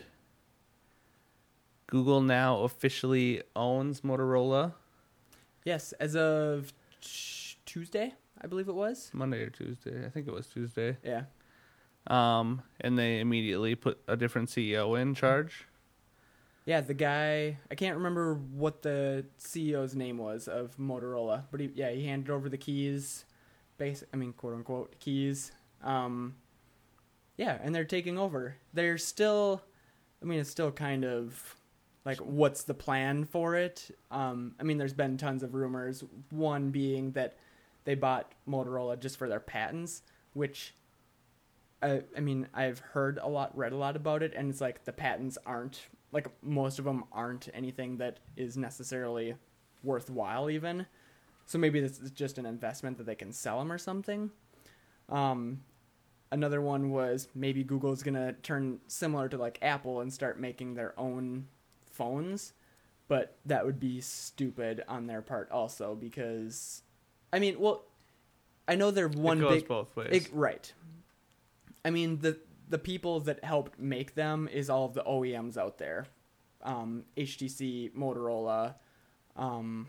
Google now officially owns Motorola. Yes, as of t- Tuesday, I believe it was. Monday or Tuesday. I think it was Tuesday. Yeah. Um, and they immediately put a different C E O in charge. Yeah, the guy, I can't remember what the C E O's name was of Motorola, but he, yeah, he handed over the keys, basic, I mean, quote unquote, keys. Um, yeah, and they're taking over. They're still, I mean, it's still kind of like, what's the plan for it? Um, I mean, there's been tons of rumors, one being that they bought Motorola just for their patents, which, I, I mean, I've heard a lot, read a lot about it, and it's like the patents aren't, like most of them aren't anything that is necessarily worthwhile even. So maybe this is just an investment that they can sell them or something. Um, another one was maybe Google's going to turn similar to like Apple and start making their own phones, but that would be stupid on their part also because, I mean, well, I know they're one it goes big... both ways. It, right. I mean, the the people that helped make them is all of the O E Ms out there. Um, H T C, Motorola, um,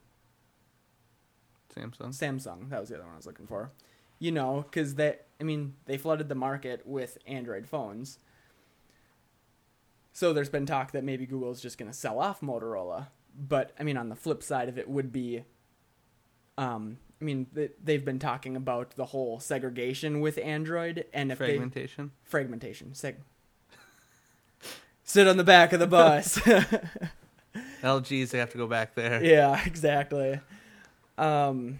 Samsung. Samsung. That was the other one I was looking for. You know, because they, I mean, they flooded the market with Android phones. So there's been talk that maybe Google's just going to sell off Motorola. But, I mean, on the flip side of it would be... Um, I mean, they've been talking about the whole segregation with Android, and if fragmentation, they, fragmentation, seg. Sit on the back of the bus. L Gs, they have to go back there. Yeah, exactly. Um.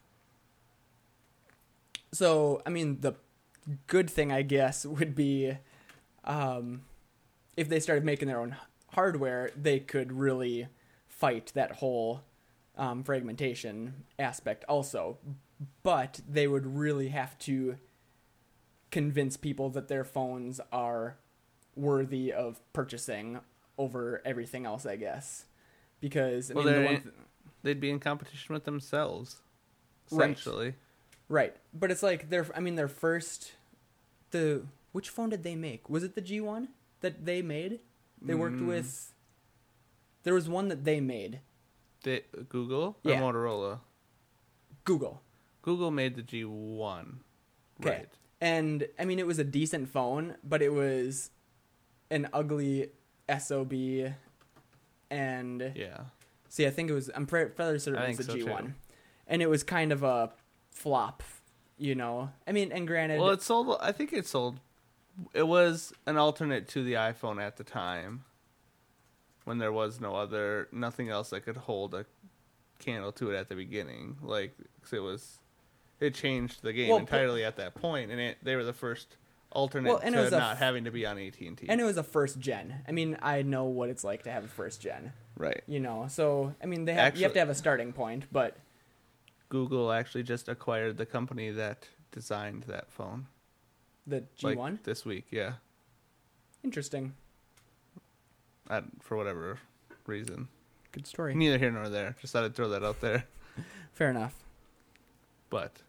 So, I mean, the good thing, I guess, would be, um, if they started making their own hardware, they could really fight that whole. Um, fragmentation aspect also, but they would really have to convince people that their phones are worthy of purchasing over everything else, I guess, because I well, mean, the one in, th- they'd be in competition with themselves, Right. essentially. Right, but it's like their, I mean, their first, the which phone did they make? Was it the G one that they made? They worked Mm. with. There was one that they made. They, Google or Yeah. Motorola? Google. Google made the G one. Okay. Right. And, I mean, it was a decent phone, but it was an ugly S O B. And, Yeah. see, I think it was, I'm pre- fairly certain I it was think the so, G one. too. And it was kind of a flop, you know? I mean, and granted... Well, it sold, I think it sold, it was an alternate to the iPhone at the time. When there was no other, nothing else that could hold a candle to it at the beginning. Like, 'cause it was, it changed the game Well, entirely at that point, and it, they were the first alternate Well, and it to was a not f- having to be on A T and T. And it was a first gen. I mean, I know what it's like to have a first gen, Right. you know? So, I mean, they have, you have Actually- to have a starting point, but... Google actually just acquired the company that designed that phone. The G one? Like, this week, yeah. Interesting. I, for whatever reason. Good story. Neither here nor there. Just thought I'd throw that out there. Fair enough. But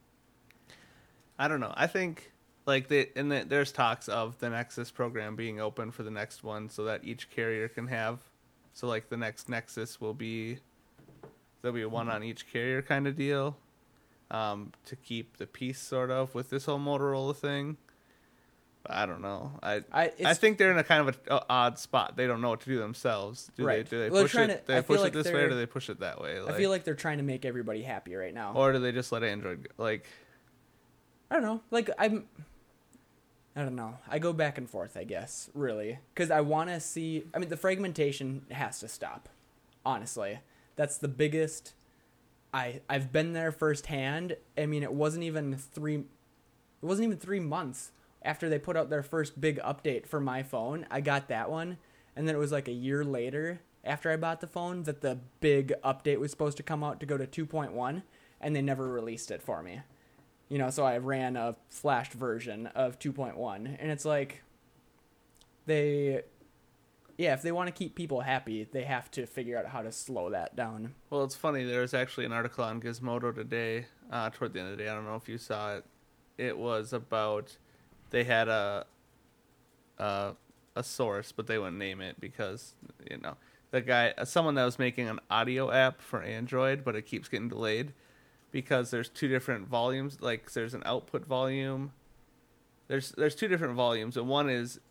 I don't know. I think like they and the, there's talks of the Nexus program being open for the next one, so that each carrier can have. So like the next Nexus will be there'll be one on each carrier kind of deal, um, to keep the peace sort of with this whole Motorola thing. But I don't know. I I, it's, I think they're in a kind of a, a odd spot. They don't know what to do themselves. Do Right. they? Do they Well, they're push trying it? to- Do I they feel push like it this way, or they're- do they push it that way? Like, I feel like they're trying to make everybody happy right now. or do they just let Android go? Like, I don't know. Like, I'm... I don't know. I go back and forth, I guess, really. Because I want to see... I mean, the fragmentation has to stop. Honestly. That's the biggest... I, I've been there firsthand. I mean, it wasn't even three... It wasn't even three months after they put out their first big update for my phone. I got that one. And then it was like a year later, after I bought the phone, that the big update was supposed to come out to go to two point one. And they never released it for me. You know, so I ran a flashed version of two point one, and it's like, they, yeah, if they want to keep people happy, they have to figure out how to slow that down. well, it's funny. There was actually an article on Gizmodo today, uh, toward the end of the day. I don't know if you saw it. It was about they had a a, a source, but they wouldn't name it because you know the guy, someone that was making an audio app for Android, but it keeps getting delayed. Because there's two different volumes, like there's an output volume. There's there's two different volumes, and one is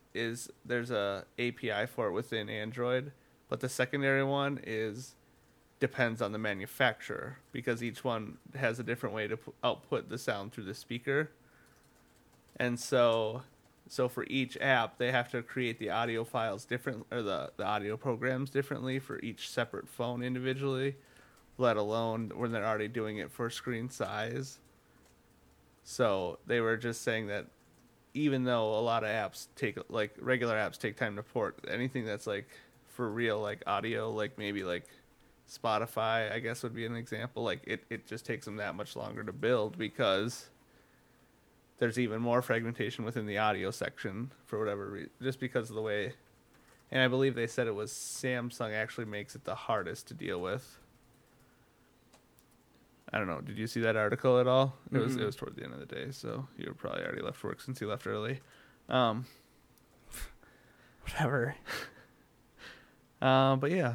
is there's a A P I for it within Android, but the secondary one is depends on the manufacturer because each one has a different way to p- output the sound through the speaker. And so so for each app, they have to create the audio files different or the, the audio programs differently for each separate phone individually, let alone when they're already doing it for screen size. So they were just saying that even though a lot of apps take, like regular apps take time to port, anything that's like for real, like audio, like maybe like Spotify, I guess would be an example. Like it, it just takes them that much longer to build because there's even more fragmentation within the audio section for whatever reason, just because of the way. And I believe they said it was Samsung actually makes it the hardest to deal with. I don't know. Did you see that article at all? It was Mm-mm. it was toward the end of the day, so you were probably already left work since you left early. Um, Whatever. uh, but yeah.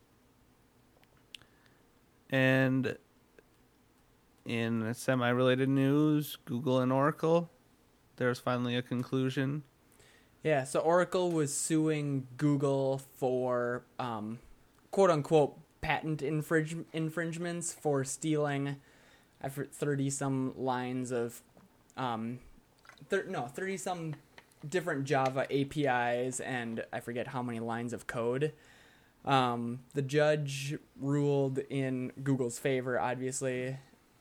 And in semi-related news, Google and Oracle, there's finally a conclusion. Yeah, so Oracle was suing Google for um, quote unquote patent infringe- infringements for stealing I thirty some lines of um thir- no thirty some different Java A P Is and I forget how many lines of code. Um, the judge ruled in Google's favor, obviously.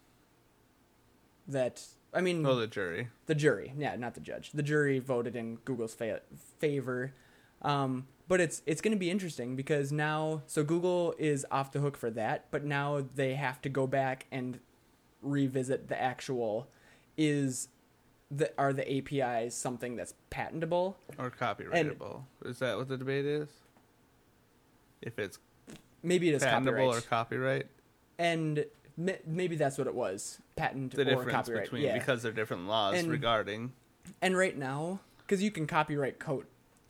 That I mean, Oh, the jury. the jury, yeah, not the judge. The jury voted in Google's fa- favor. Um, but it's it's going to be interesting because now, so Google is off the hook for that, but now they have to go back and revisit the actual, is the are the A P Is something that's patentable? Or copyrightable. Is that what the debate is? If it's Maybe it is patentable copyright. or copyright? And m- maybe that's what it was, patent The or difference copyright. between, yeah. because there are different laws And- regarding. And right now, because you can copyright code.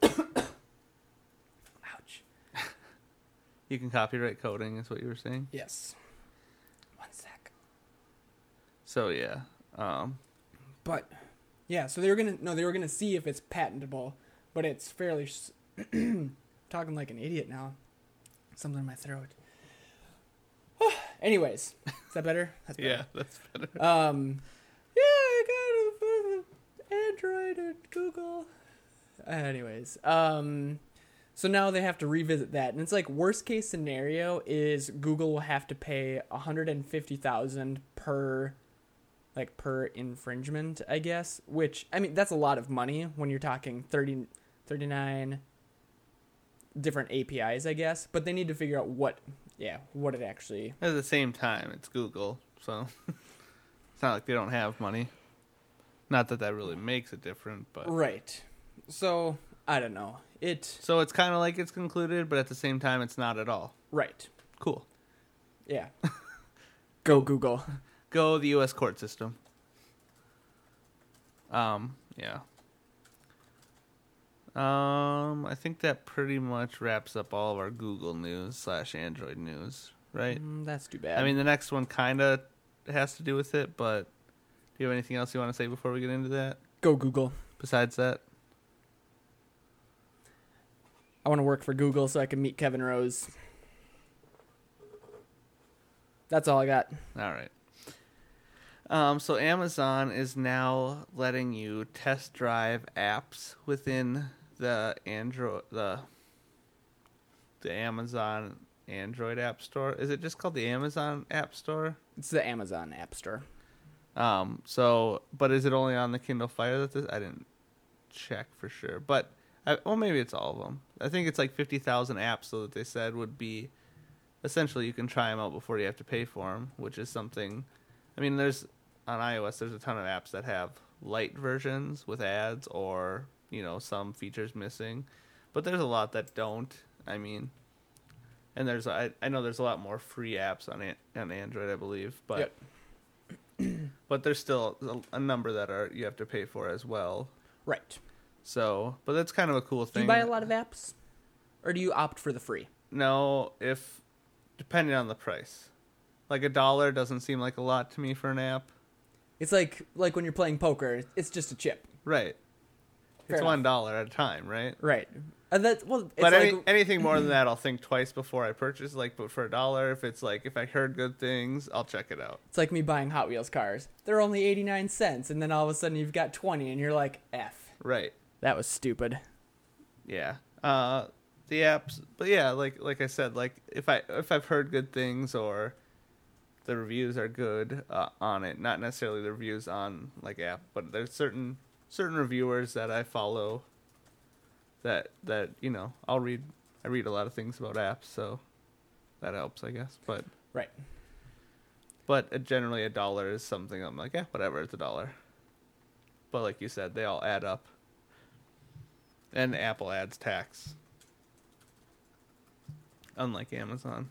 Ouch. You can copyright coding, is what you were saying? Yes. One sec. So, yeah. Um, But yeah, so they were gonna no, they were gonna see if it's patentable, but it's fairly s- talking like an idiot now. Something in my throat. Anyways, is that better? That's better. yeah, that's better. Um, yeah, I got a Android and Google. Anyways, um, so now they have to revisit that, and it's like worst case scenario is Google will have to pay one hundred and fifty thousand per, like per infringement, I guess. Which I mean, that's a lot of money when you're talking thirty, thirty-nine different A P Is, I guess. But they need to figure out what, yeah, what it actually. At the same time, it's Google, so it's not like they don't have money. Not that that really makes it different, but... Right. So, I don't know. It... So it's kind of like it's concluded, but at the same time, it's not at all. Right. Cool. Yeah. Go Google. Go the U S court system. Um, yeah. Um, I think that pretty much wraps up all of our Google news slash Android news, right? Mm, that's too bad. I mean, the next one kind of has to do with it, but do you have anything else you want to say before we get into that? Go Google. Besides that? I want to work for Google so I can meet Kevin Rose. That's all I got. All right. Um, so Amazon is now letting you test drive apps within the Android the the Amazon Android App Store. Is it just called the Amazon App Store? It's the Amazon App Store. Um, so, but is it only on the Kindle Fire that this? I didn't check for sure, but I, well, maybe it's all of them. I think it's like fifty thousand apps, so that they said would be essentially you can try them out before you have to pay for them, which is something. I mean, there's on iOS, there's a ton of apps that have light versions with ads or you know some features missing, but there's a lot that don't. I mean, and there's I I know there's a lot more free apps on an, on Android, I believe, but. Yep. But there's still a, a number that are you have to pay for as well. Right. So, but that's kind of a cool Do thing. you buy a lot of apps? Or do you opt for the free? No, if depending on the price. Like a dollar doesn't seem like a lot to me for an app. It's like like when you're playing poker, it's just a chip. Right. Fair it's enough. one dollar at a time, right? Right. And that's well. It's But like, any, anything more than that, I'll think twice before I purchase. Like, but for a dollar, if it's like if I heard good things, I'll check it out. it's like me buying Hot Wheels cars. They're only eighty-nine cents, and then all of a sudden you've got twenty, and you're like, F. Right. That was stupid. Yeah. Uh, the apps, but yeah, like like I said, like if I if I've heard good things or the reviews are good uh, on it, not necessarily the reviews on like app, but there's certain certain reviewers that I follow. That that you know, I'll read. I read a lot of things about apps, so that helps, I guess. But Right. but uh, generally, a dollar is something I'm like, yeah, whatever, it's a dollar. But like you said, they all add up. And Apple adds tax. Unlike Amazon.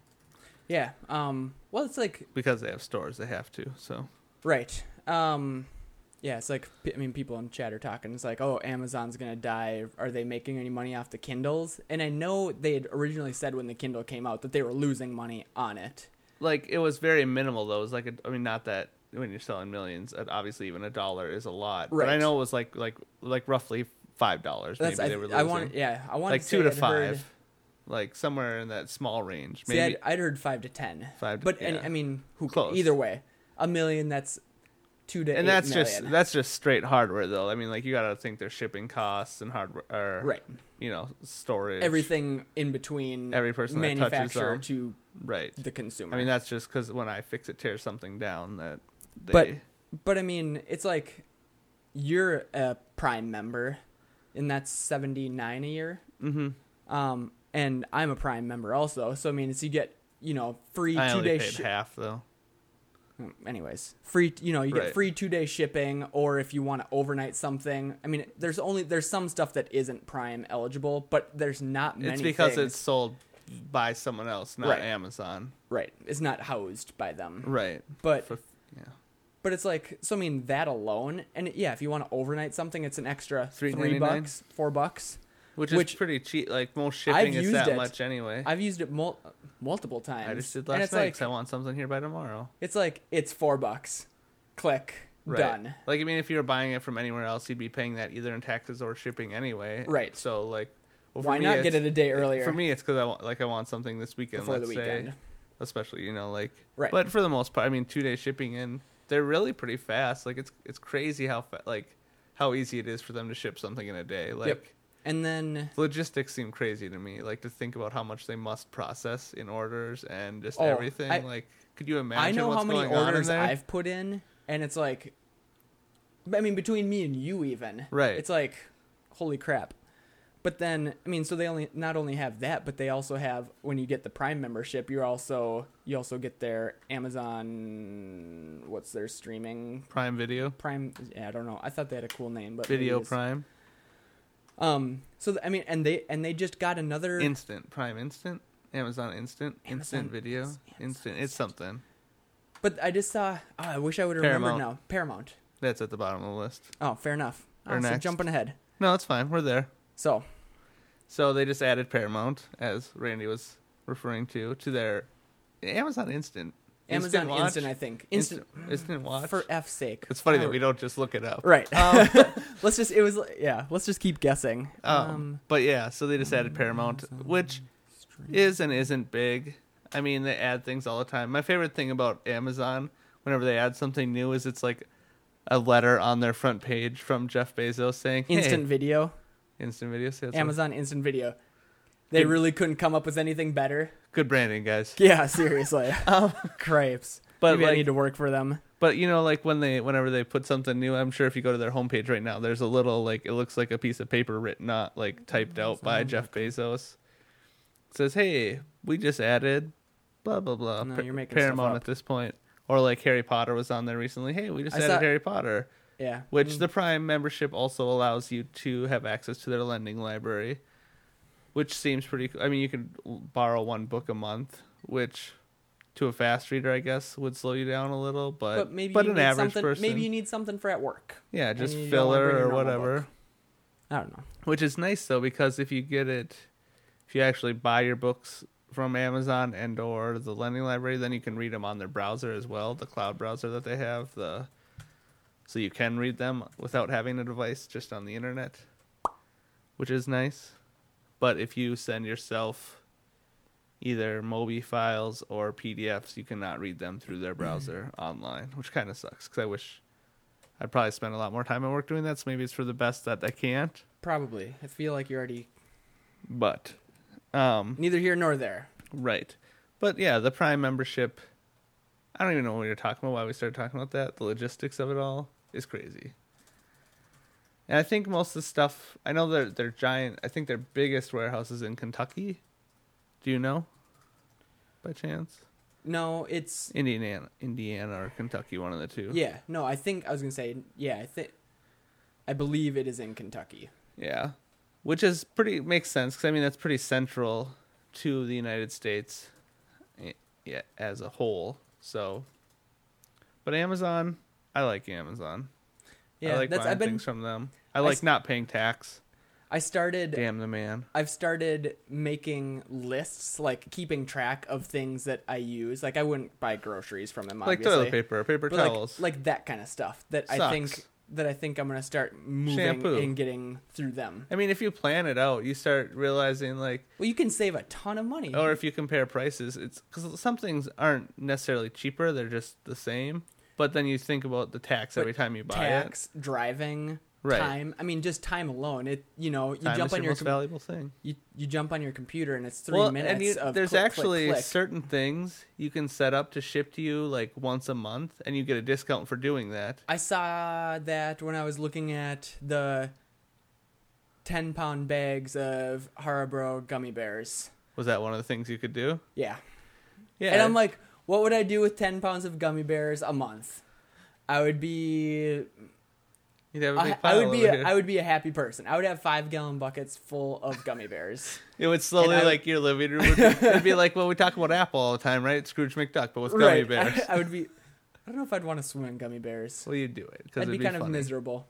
Yeah. Um. Well, it's like Because they have stores, they have to, so. right. Um. Yeah, it's like I mean, people in chat are talking. It's like, oh, Amazon's gonna die. Are they making any money off the Kindles? And I know they had originally said when the Kindle came out that they were losing money on it. Like, it was very minimal, though. It was like, a, I mean, not that when you're selling millions, obviously even a dollar is a lot. Right. But I know it was like like like roughly five dollars. That's Maybe I, they were losing. I want. Yeah, I want like to say two to I'd five. Heard, Like somewhere in that small range. see, Maybe I'd, I'd heard five to ten. five to, But yeah. and, I mean, who? Close. Either way, a million. That's two to and eight that's million. just that's just straight hardware, though. I mean, like, you gotta think their shipping costs and hardware, or, right. you know, storage, Everything in between. every person that touches manufacturer them. to Right. the consumer. I mean, that's just because when I fix it, tear something down, that they, But but I mean, it's like you're a Prime member, and that's seventy-nine a year. mm-hmm. Um, and I'm a Prime member also. So I mean, it's you get you know free I two only day. paid Shi- half though. anyways, free. You know, you Right. get free two day shipping, or if you want to overnight something. I mean, there's only there's some stuff that isn't Prime eligible, but there's not many. It's because things. it's sold by someone else, not Right. Amazon. right. It's not housed by them. Right. But For, yeah. But it's like, so I mean, that alone, and yeah, if you want to overnight something, it's an extra three three ninety-nine? bucks, four bucks. Which, Which- is pretty cheap. Like, most I've shipping is used that it. much anyway. I've used it mul- multiple times. I just did and last it's night like, because I want something here by tomorrow. it's like, it's four bucks. Click. Right. Done. Like, I mean, if you were buying it from anywhere else, you'd be paying that either in taxes or shipping anyway. Right. So, like, well, for Why me, not get it's- it a day earlier? For me, it's because I want, like, I want something this weekend. before the let's weekend. say, especially, you know, like, Right. But for the most part, I mean, two day shipping in, they're really pretty fast. Like, it's it's crazy how fa- like how easy it is for them to ship something in a day. Like, Yep. And then, logistics seem crazy to me. Like, to think about how much they must process in orders and just Oh, everything. I- like, could you imagine I know what's how many going on in orders there? I've put in, and it's like, I mean, between me and you even. Right. It's like, holy crap. But then, I mean, so they only not only have that, but they also have, when you get the Prime membership, you're also you also get their Amazon, what's their streaming Prime Video, Prime? Yeah, I don't know. I thought they had a cool name, but Video maybe it's- Prime, Um. So th- I mean, and they and they just got another. Instant Prime Instant, Amazon Instant, Instant Amazon- Video, Amazon Instant. It's something But I just saw. Oh, I wish I would have remembered Paramount. now. Paramount. that's at the bottom of the list. Oh, fair enough. Or Oh, so next. jumping ahead. No, it's fine. We're there. So So they just added Paramount, as Randy was referring to, to their Amazon Instant. Amazon Watch? Instant, I think. Instant, Instant, Instant Watch. for F's sake. It's funny Oh, that we don't just look it up. Right. Um, let's just. It was. Yeah. Let's just keep guessing. um, but yeah, so they just added Paramount, which is and isn't big. I mean, they add things all the time. My favorite thing about Amazon, whenever they add something new, is it's like a letter on their front page from Jeff Bezos saying, hey, Instant video. Instant Video. So that's Amazon Instant Video. They Good- really couldn't come up with anything better. good branding, guys. Yeah, seriously. Um, Cripes. but Maybe I like, need to work for them. But you know, like when they, whenever they put something new, I'm sure if you go to their homepage right now, there's a little like it looks like a piece of paper written, not like typed out by Jeff Bezos. It says, "Hey, we just added, blah blah blah." No, Pa- you're making stuff Paramount up. at this point, or like Harry Potter was on there recently. Hey, we just I added saw- Harry Potter, Yeah. which Mm. the Prime membership also allows you to have access to their lending library, which seems pretty. I mean, you can borrow one book a month, which to a fast reader, I guess, would slow you down a little, but But maybe but you an need average something. person, Maybe you need something for at work. yeah, just you don't wanna bring filler your or normal whatever. book. I don't know. Which is nice though, because if you get it, if you actually buy your books from Amazon and or the lending library, then you can read them on their browser as well, the cloud browser that they have, the so you can read them without having a device, just on the internet, which is nice. But if you send yourself either Mobi files or P D Fs, you cannot read them through their browser online, which kind of sucks, because I wish I'd probably spend a lot more time at work doing that, so maybe it's for the best that I can't. Probably. I feel like you're already... But, um... neither here nor there. Right. But, yeah, the Prime membership, I don't even know what we were talking about, why we started talking about that. The logistics of it all is crazy. And I think most of the stuff, I know they're, they're giant, I think their biggest warehouse is in Kentucky. Do you know? By chance? No, it's... Indiana, Indiana or Kentucky, one of the two. Yeah, no, I think, I was going to say, yeah, I think, I believe it is in Kentucky. Yeah. Which is pretty, makes sense, because, I mean, that's pretty central to the United States, yeah, as a whole. So, but Amazon, I like Amazon. Yeah, I like that's, buying I've been, things from them. I like I, not paying tax. I started... Damn the man. I've started making lists, like keeping track of things that I use. Like I wouldn't buy groceries from them, Like obviously. toilet paper, paper but towels. Like, like that kind of stuff that Socks. I think that I think I'm gonna start moving Shampoo. and getting through them. I mean, if you plan it out, you start realizing, like... Well, you can save a ton of money. Or if you compare prices, it's... Because some things aren't necessarily cheaper, they're just the same. But then you think about the tax But every time you buy tax, driving, Right. time. I mean, just time alone. It you know you it. Time jump is on your your most com- valuable thing. you you jump on your computer and it's three Well, minutes and you, of there's click, actually click, click. certain things you can set up to ship to you like once a month, and you get a discount for doing that. I saw that when I was looking at the ten pound bags of Haribo gummy bears. Was that one of the things you could do? Yeah. Yeah. And I'm like, what would I do with ten pounds of gummy bears a month? I would be You'd have a big I, pile I would be over a, here. I would be a happy person. I would have five gallon buckets full of gummy bears. It would slowly, and I- like, your living room would be, it'd be like, well, we talk about Apple all the time, right? Scrooge McDuck, but with gummy Right. bears. I, I would be I don't know if I'd want to swim in gummy bears. Well, you'd do it. Cause I'd it'd be kind of funny. miserable.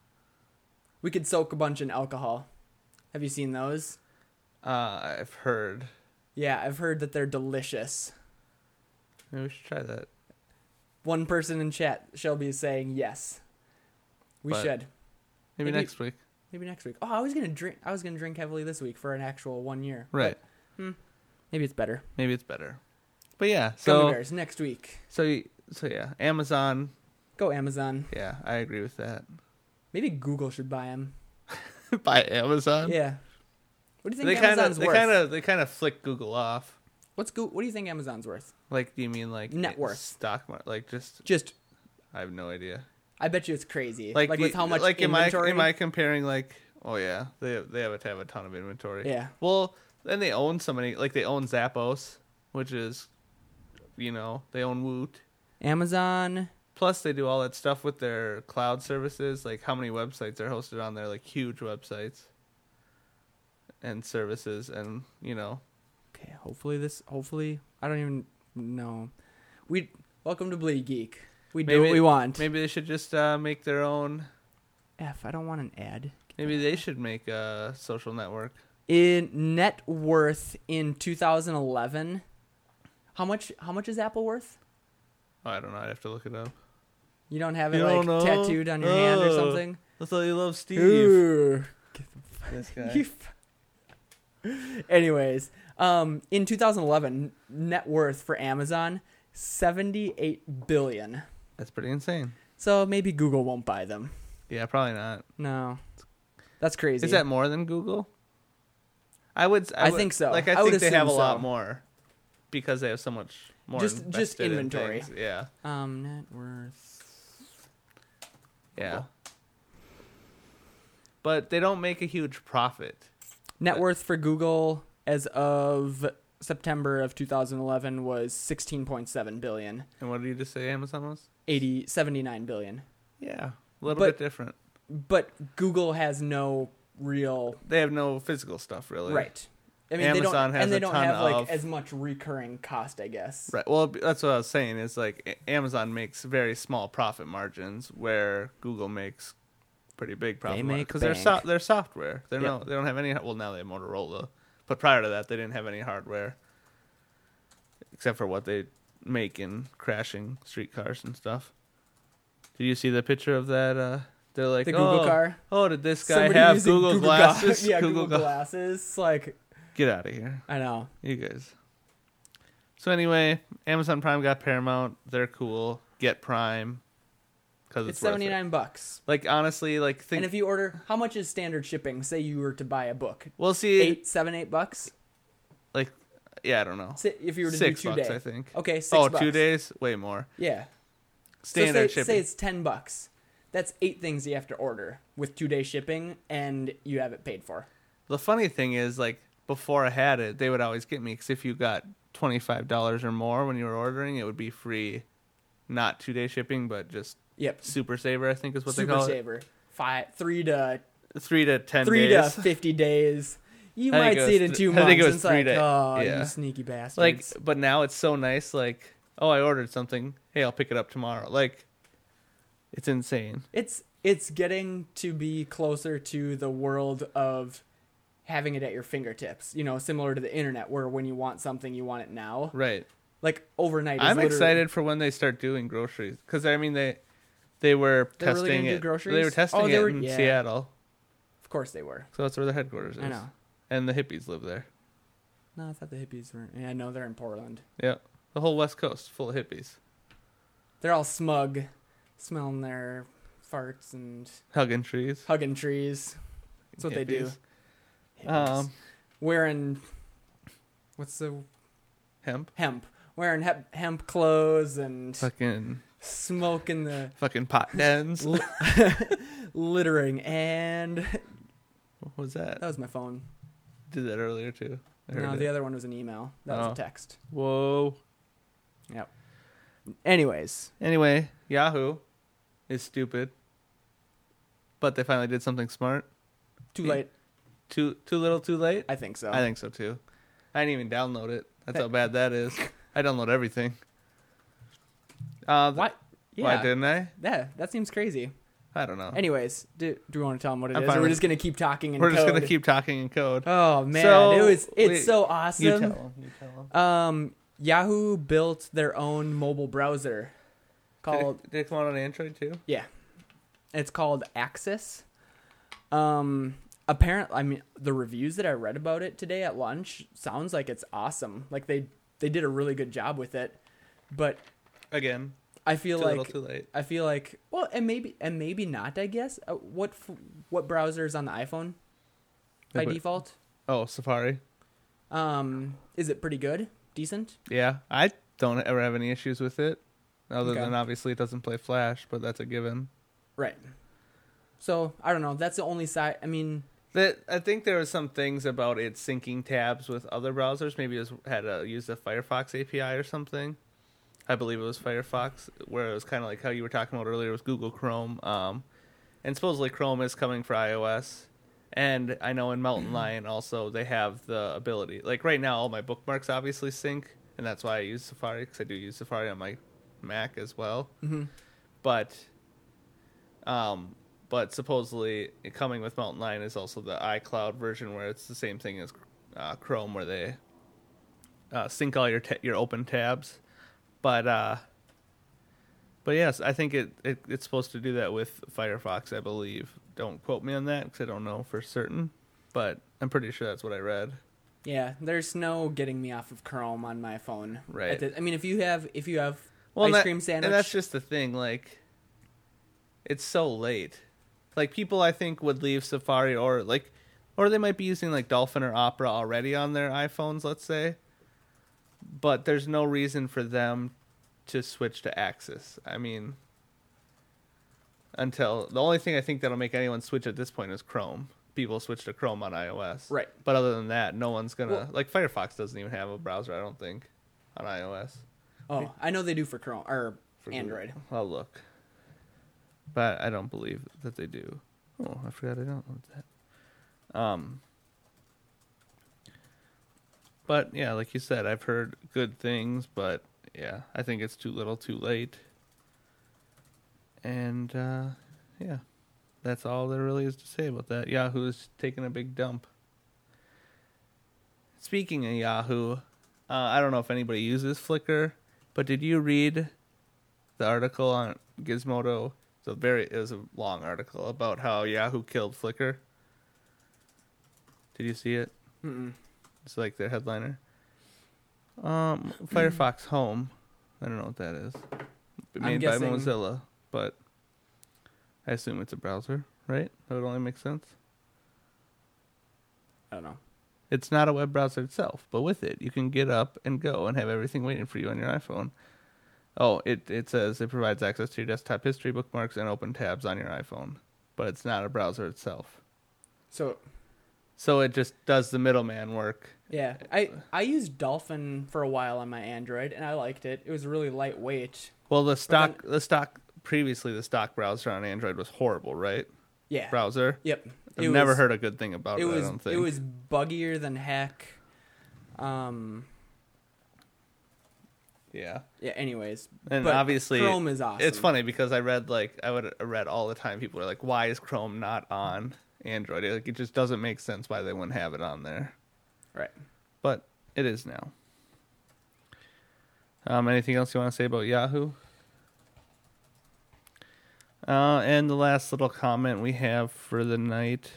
We could soak a bunch in alcohol. Have you seen those? Uh, I've heard. Yeah, I've heard that they're delicious. Maybe we should try that. One person in chat, Shelby, is saying yes. We But- should. Maybe, Maybe- next week. Maybe next week. Oh, I was gonna drink. I was gonna drink heavily this week for an actual one year. Right. But, hmm, maybe it's better. Maybe it's better. But yeah, Gummy so bears next week. so y- so yeah, Amazon. Go Amazon. Yeah, I agree with that. Maybe Google should buy them. Buy Amazon. Yeah. What do you think They kind of Amazon's they worth? kind of they kind of flick Google off. What's Go- What do you think Amazon's worth? Like, do you mean like Net worth. stock market? Like, just Just, I have no idea. I bet you it's crazy. Like, Like, the- with how much like inventory. am I am I comparing like? Oh yeah, they they have to have a ton of inventory. Yeah. Well, then they own so many. Like they own Zappos, which is, you know, they own Woot. Amazon. Plus, they do all that stuff with their cloud services. Like how many websites are hosted on there? Like huge websites and services, and you know. Okay. Hopefully this. Hopefully I don't even know. We welcome to Bleed Geek. We do Maybe- what we want. Maybe they should just uh, make their own. F. I don't want an ad. Maybe they should make a social network. In net worth in two thousand eleven, how much? How much is Apple worth? Oh, I don't know. I'd have to look it up. You don't have it You like don't know? tattooed on your hand or Oh. something. I thought you loved Steve. Ooh. This guy. You f- Anyways, um, in two thousand eleven, net worth for Amazon seventy-eight billion. That's pretty insane. So maybe Google won't buy them. Yeah, probably not. No, that's crazy. Is that more than Google? I would. I, I would- think so. Like I, I would think they have a assume lot so. more because they have so much more. Just- just invested in inventory. things. Yeah. um net worth? Yeah. Google. But they don't make a huge profit. Net But- worth for Google as of September of two thousand eleven was sixteen point seven billion. And what did you just say Amazon was? eighty seventy-nine billion. Yeah, a little But- bit different. But Google has no real They have no physical stuff really. right. I mean, Amazon they don't, has and they a don't ton have like of- as much recurring cost, I guess. Right. Well, that's what I was saying. Is like A- Amazon makes very small profit margins, where Google makes pretty big profit They margins make because they're bank. so- they're software. They're Yep. no they don't have any. Well, now they have Motorola, but prior to that, they didn't have any hardware, except for what they make in crashing streetcars and stuff. Did you see the picture of that? Uh, they're like, The Google oh, car. oh, did this guy Somebody have using Google, Google glasses? Gla- yeah, Google, Google Gla- glasses. It's like, Get out of here, I know. you guys. So anyway, Amazon Prime got Paramount. They're cool. Get Prime because It's it's, worth it. seventy-nine bucks. Like honestly, like think. And if you order, how much is standard shipping? Say you were to buy a book. we'll see. Eight, seven, eight bucks? Like, yeah, I don't know. Say, if you were to Six do two bucks, days. I think. Okay, six oh, bucks. two days? Way more. Yeah. Standard so say, shipping. say it's ten bucks. That's eight things you have to order with two day shipping, and you have it paid for. The funny thing is, like, before I had it, they would always get me because if you got twenty-five dollars or more when you were ordering, it would be free. Not two day shipping, but just Yep. Super Saver, I think is what Super they call Saver. Five, three to it. Three to ten three days. to fifty days. You I think might it see it was in th- two I months. think it was and it's three like, days. oh, Yeah. you sneaky bastards. Like, but now it's so nice. Like, oh, I ordered something. Hey, I'll pick it up tomorrow. Like, it's insane. it's it's getting to be closer to the world of having it at your fingertips. You know, similar to the internet, where when you want something, you want it now. Right. Like overnight. Is I'm literally- excited for when they start doing groceries because I mean they they were They're really testing gonna do it. groceries? They were testing Oh, they it were- in yeah. Seattle, Of course they were. so that's where the headquarters is. I know. And the hippies live there. No, I thought the hippies were. Yeah, no, they're in Portland. Yeah, the whole West Coast full of hippies They're all smug, smelling their farts and hugging trees. hugging trees. That's what they do. Hippies. Hippies. Um, Wearing what's the hemp, hemp? Wearing hemp, hemp clothes and fucking smoking the fucking pot dens. li- littering. And What was that? that was my phone. Did that earlier too. I heard No, it. the other one was an email. That was Oh. a text. Whoa. Yep. Anyways, Anyway, Yahoo is stupid, but they finally did something smart. too Yeah. late. Too too little, too late. I think so. I think so too. I didn't even download it. That's Hey. how bad that is. I download everything. Uh, th- Why? Yeah. Why didn't I? Yeah, that seems crazy. I don't know. Anyways, do, do we want to tell them what it I'm is, fine or we're with- just gonna keep talking in We're code? just gonna keep talking in code. Oh man, So, it was it's wait, so awesome. You tell them. You tell them. Um, Yahoo built their own mobile browser called Did it, did it come out on Android too? yeah, it's called Axis. Um, apparently, I mean, the reviews that I read about it today at lunch sounds like it's awesome. Like they they did a really good job with it, but Again, I feel too like little, too late. I feel like well, and maybe and maybe not. I guess uh, what f- what browser is on the iPhone by Like what- default? Oh, Safari. Um, is it pretty good? Decent? Yeah, I don't ever have any issues with it, other Okay. than obviously it doesn't play Flash, but that's a given. Right. So I don't know. That's the only side. I mean, That I think there were some things about it syncing tabs with other browsers. Maybe it was, had to use the Firefox A P I or something. I believe it was Firefox, where it was kind of like how you were talking about earlier with Google Chrome. Um, and supposedly Chrome is coming for iOS. And I know in Mountain Lion also they have the ability. Like right now, all my bookmarks obviously sync, and that's why I use Safari, because I do use Safari on my Mac as well. mm-hmm. But, um, but supposedly coming with Mountain Lion is also the iCloud version, where it's the same thing as uh, Chrome, where they uh, sync all your ta- your open tabs. But uh, but yes, I think it, it it's supposed to do that with Firefox, I believe. Don't quote me on that because I don't know for certain, but I'm pretty sure that's what I read. Yeah, there's no getting me off of Chrome on my phone. Right. At the- I mean, if you have if you have Well, ice and that- cream sandwich, and that's just the thing. Like, it's so late. Like people, I think would leave Safari or like, or they might be using like Dolphin or Opera already on their iPhones, let's say. But there's no reason for them to switch to Axis. I mean, until the only thing I think that'll make anyone switch at this point is Chrome. People switch to Chrome on iOS, right. But other than that, no one's gonna Well- like Firefox doesn't even have a browser, I don't think, on iOS. Oh, I know they do for Chrome or For Android. Google. I'll look. But I don't believe that they do. Oh, I forgot I downloaded that. Um, but yeah, like you said, I've heard good things, but yeah, I think it's too little, too late. And uh, yeah, that's all there really is to say about that. Yahoo's taking a big dump. Speaking of Yahoo, uh, I don't know if anybody uses Flickr, but did you read the article on Gizmodo It's a very it was a long article about how Yahoo killed Flickr. Did you see it? Mm-mm. It's like their headliner. Um, Firefox Home. I don't know what that is. I'm Made guessing- by Mozilla, but I assume it's a browser, right? That would only make sense. I don't know. It's not a web browser itself, but with it, you can get up and go and have everything waiting for you on your iPhone. Oh, it, it says it provides access to your desktop history, bookmarks, and open tabs on your iPhone, but it's not a browser itself. So, So it just does the middleman work. yeah, I I used Dolphin for a while on my Android, and I liked it. It was really lightweight. Well, the stock, then- the stock, previously the stock browser on Android was horrible, right? Yeah. Browser. Yep. I've It never was- heard a good thing about it. It was I don't think. it was buggier than heck. Um. Yeah. Yeah. Anyways, And but obviously, Chrome is awesome. it's funny because I read like I would I read all the time. People are like, "Why is Chrome not on Android?" Like it just doesn't make sense why they wouldn't have it on there. Right. But it is now. Um, anything else you want to say about Yahoo? Uh, and the last little comment we have for the night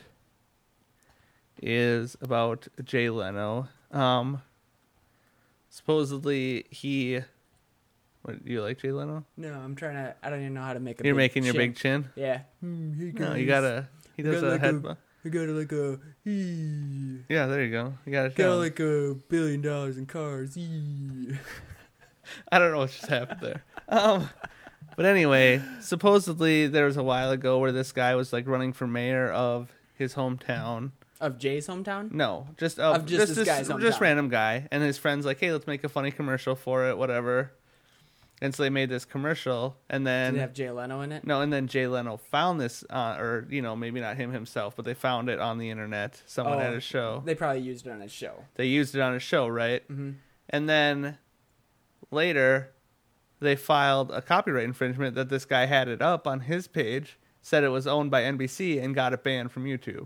is about Jay Leno. Um, supposedly he. What, do you like Jay Leno? No, I'm trying to. I don't even know how to make a. You're big making your chin. big chin. Yeah. Mm, hey No, you guys. gotta. He does got a like head. a- bu- I got like a. Eee. Yeah, there you go. You gotta Got show. him. like a billion dollars in cars. Eee. I don't know what just happened there. Um, but anyway, supposedly there was a while ago where this guy was like running for mayor of his hometown. Of Jay's hometown. No, just of, Of just this guy's just hometown. random guy, and his friends like, hey, let's make a funny commercial for it, whatever. And so they made this commercial, and Did then it have Jay Leno in it? no, and then Jay Leno found this, uh, or you know, maybe not him himself, but they found it on the internet. Someone Oh, at a show. They probably used it on his show. They used it on a show, right? Mm-hmm. And then later, they filed a copyright infringement that this guy had it up on his page, said it was owned by N B C, and got it banned from YouTube.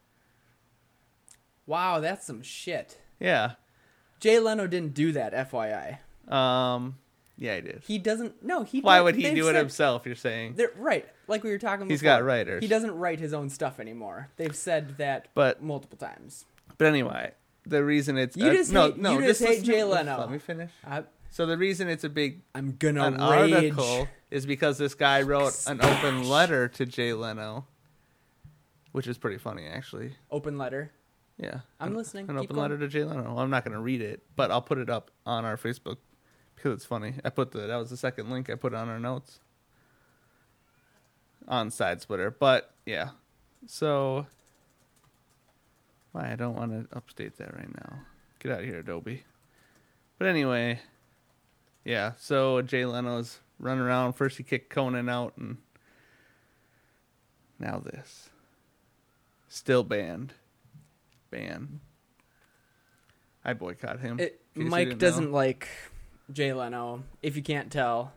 Wow, that's some shit. Yeah. Jay Leno didn't do that, F Y I. Um. Yeah, he did. He doesn't. No, he. Why did- would he they've do it said- himself? You're saying, They're right, like we were talking. He's before. got writers. He doesn't write his own stuff anymore. They've said that, But- multiple times. but anyway, the reason it's You uh, just no hate- no you just hate listen to- Jay Leno. Let me finish. I, So the reason it's a big I'm gonna an rage. article is because this guy wrote an open letter to Jay Leno, which is pretty funny actually. Open letter. Yeah, I'm an, listening. An Keep open going. letter to Jay Leno. Well, I'm not going to read it, but I'll put it up on our Facebook because it's funny. I put the that was the second link I put on our notes on Side Splitter. But yeah, so why I don't want to update that right now. Get out of here, Adobe. But anyway, yeah. So Jay Leno's running around. First he kicked Conan out, and now this. Still banned. Ban. I boycott him. It, in case you Mike didn't doesn't know. like Jay Leno. If you can't tell,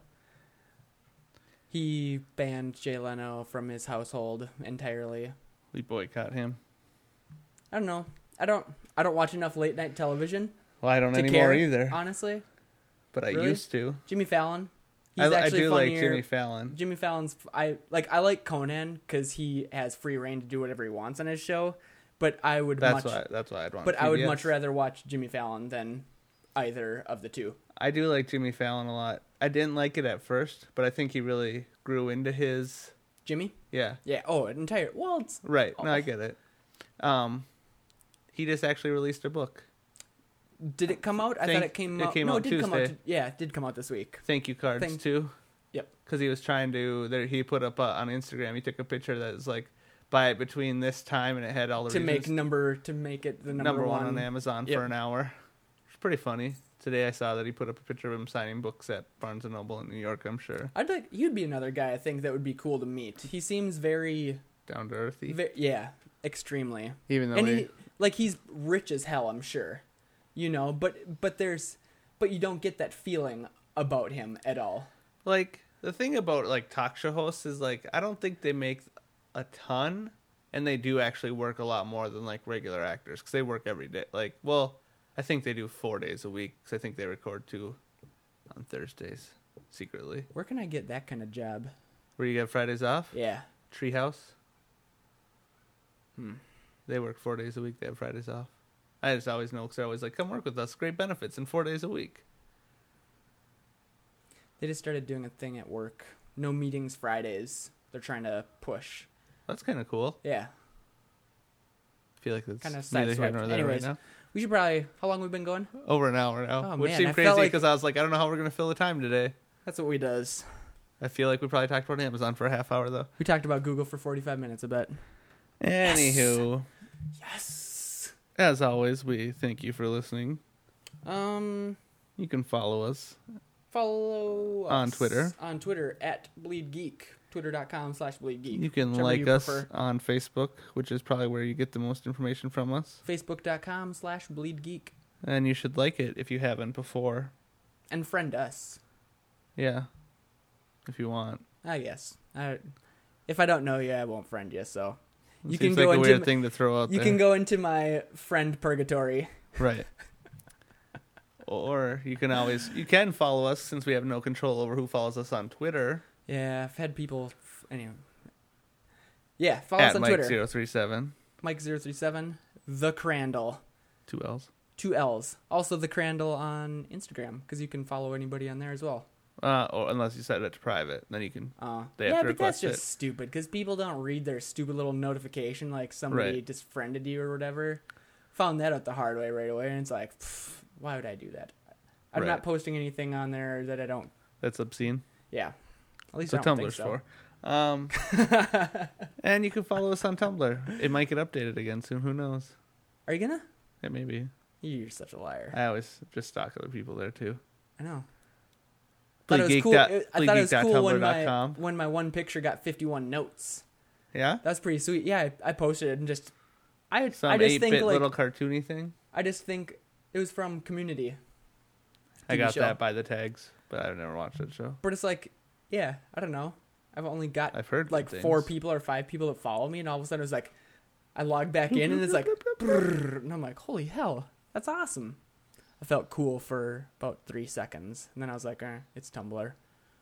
he banned Jay Leno from his household entirely. We boycott him. I don't know. I don't. I don't watch enough late night television Well, I don't to anymore care. either, Honestly, but I Really? used to. Jimmy Fallon. He's I, I actually do funnier. like Jimmy Fallon. Jimmy Fallon's. I like. I like Conan because he has free reign to do whatever he wants on his show. But I would That's much. why. That's why I'd want. But I would P B S. much rather watch Jimmy Fallon than either of the two. I do like Jimmy Fallon a lot. I didn't like it at first, but I think he really grew into his. Jimmy. Yeah. Yeah. Oh, an entire. Well, it's Right. No, I Oh. get it. Um, he just actually released a book. Did it come out? I Think thought it came it out. came no, out it did come out. Tuesday. To, yeah, it did come out this week. Thank you cards Thank- too. Yep. Because he was trying to. There, he put up uh, on Instagram. He took a picture that was like, buy it between this time, and it had all the To make reasons. number to make it the number, number one on Amazon Yep. for an hour. It's pretty funny. Today I saw that he put up a picture of him signing books at Barnes and Noble in New York. I'm sure I'd like. You'd be another guy I think that would be cool to meet. He seems very, down to earthy. ve- yeah, extremely. Even though And he, he like he's rich as hell. I'm sure, you know. But but there's but you don't get that feeling about him at all. like the thing about like talk show hosts is like I don't think they make a ton, and they do actually work a lot more than like regular actors because they work every day. Like, well, I think they do four days a week because I think they record two on Thursdays secretly. Where can I get that kind of job? Where you get Fridays off? Yeah. Treehouse. Hmm. They work four days a week. They have Fridays off. I just always know because they're always like, come work with us. Great benefits and four days a week. They just started doing a thing at work. No meetings Fridays. They're trying to push. That's kind of cool. Yeah. I feel like that's Kind of neither here sideswiped. nor there Anyways, right now. we should probably... How long we been going? Over an hour now, Oh, which man, seemed I crazy felt like- because I was like, I don't know how we're going to fill the time today. That's what we does. I feel like we probably talked about Amazon for a half hour, though. We talked about Google for forty-five minutes, I bet. Anywho, Yes. as always, we thank you for listening. Um... You can follow us. Follow us On Twitter. On Twitter at Bleed Geek. Twitter.com slash Bleed Geek. You can Whichever like you us prefer. on Facebook, which is probably where you get the most information from us. Facebook.com slash Bleed Geek. And you should like it if you haven't before. And friend us. Yeah. If you want. I guess. I, if I don't know you, I won't friend you, so. It You seems can go like a into weird m- thing to throw out You there. can go into my friend purgatory. Right. Or you can always you can follow us since we have no control over who follows us on Twitter. Yeah, I've had people... Anyway. Yeah, follow us At on Mike Twitter. zero three seven. Mike zero three seven. The Crandall. Two L's. Two L's. Also the Crandall on Instagram, because you can follow anybody on there as well. Uh, or unless you set it to private, then you can. Uh, They have yeah, to but that's request just it. stupid, because people don't read their stupid little notification, like somebody Right. just friended you or whatever. Found that out the hard way right away, and it's like, pff, why would I do that? I'm Right. not posting anything on there that I don't... That's obscene. Yeah. At least That's I what don't think Tumblr's so. for. Um, and you can follow us on Tumblr. It might get updated again soon. Who knows? Are you gonna? It may be. You're such a liar. I always just stalk other people there too. I know. Thought it was Bleedgeek cool. dot- I thought it was bleedgeek dot cool when tumblr dot my com. when my one picture got fifty-one notes. Yeah? That's pretty sweet. Yeah, I, I posted it and just I Some I just think eight-bit like little cartoony thing. I just think it was from Community. I T V got show. that by the tags, but I've never watched that show. But it's like, yeah, I don't know. I've only got I've heard like things. four people or five people that follow me, and all of a sudden it was like, I logged back in and it's like, brrr, and I'm like, holy hell, that's awesome. I felt cool for about three seconds, and then I was like, eh, it's Tumblr.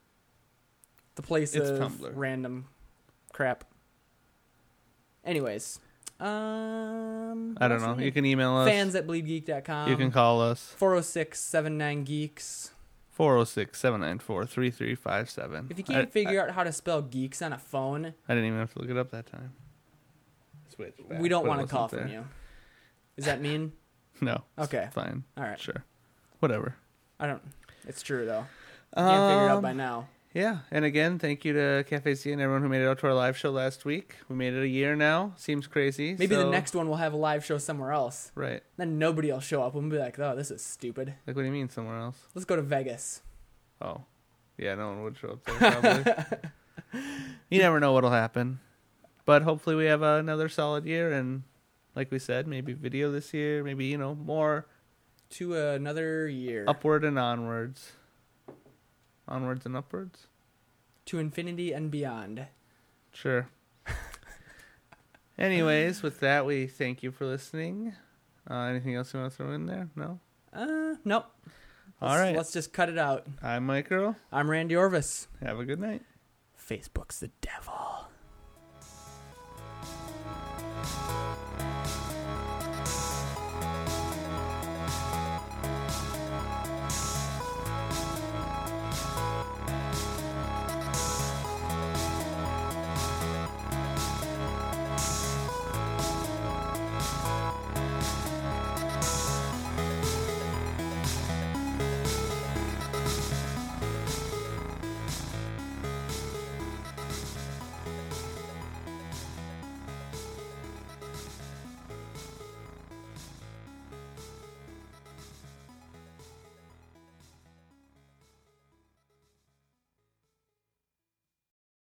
The place It's of Tumblr. random crap. Anyways, um, I don't know. You can email us. fans at bleedgeek dot com. You can call us. four oh six, seven nine geeks. four oh six, seven nine four, three three five seven. If you can't I, figure out how to spell geeks on a phone, I, I didn't even have to look it up that time. Switch back, we don't but it want to call wasn't from there. you. Is that mean? No. it's Okay. Fine. All right. Sure. Whatever. I don't. It's true though. You can't figure it out Um, by now. Yeah, and again, thank you to Cafe Z and everyone who made it out to our live show last week. We made it a year now. Seems crazy. Maybe the so- next one we'll have a live show somewhere else. Right. Then nobody will show up. We'll be like, oh, this is stupid. Like, what do you mean somewhere else? Let's go to Vegas. Oh. Yeah, no one would show up there, probably. You never know what'll happen. But hopefully we have another solid year, and like we said, maybe video this year, maybe, you know, more To another year. upward and onwards. Onwards and upwards? To infinity and beyond. Sure. Anyways, with that, we thank you for listening. Uh, anything else you want to throw in there? No? Uh, nope. All Let's- right. Let's just cut it out. I'm Mike Earl. I'm Randy Orvis. Have a good night. Facebook's the devil.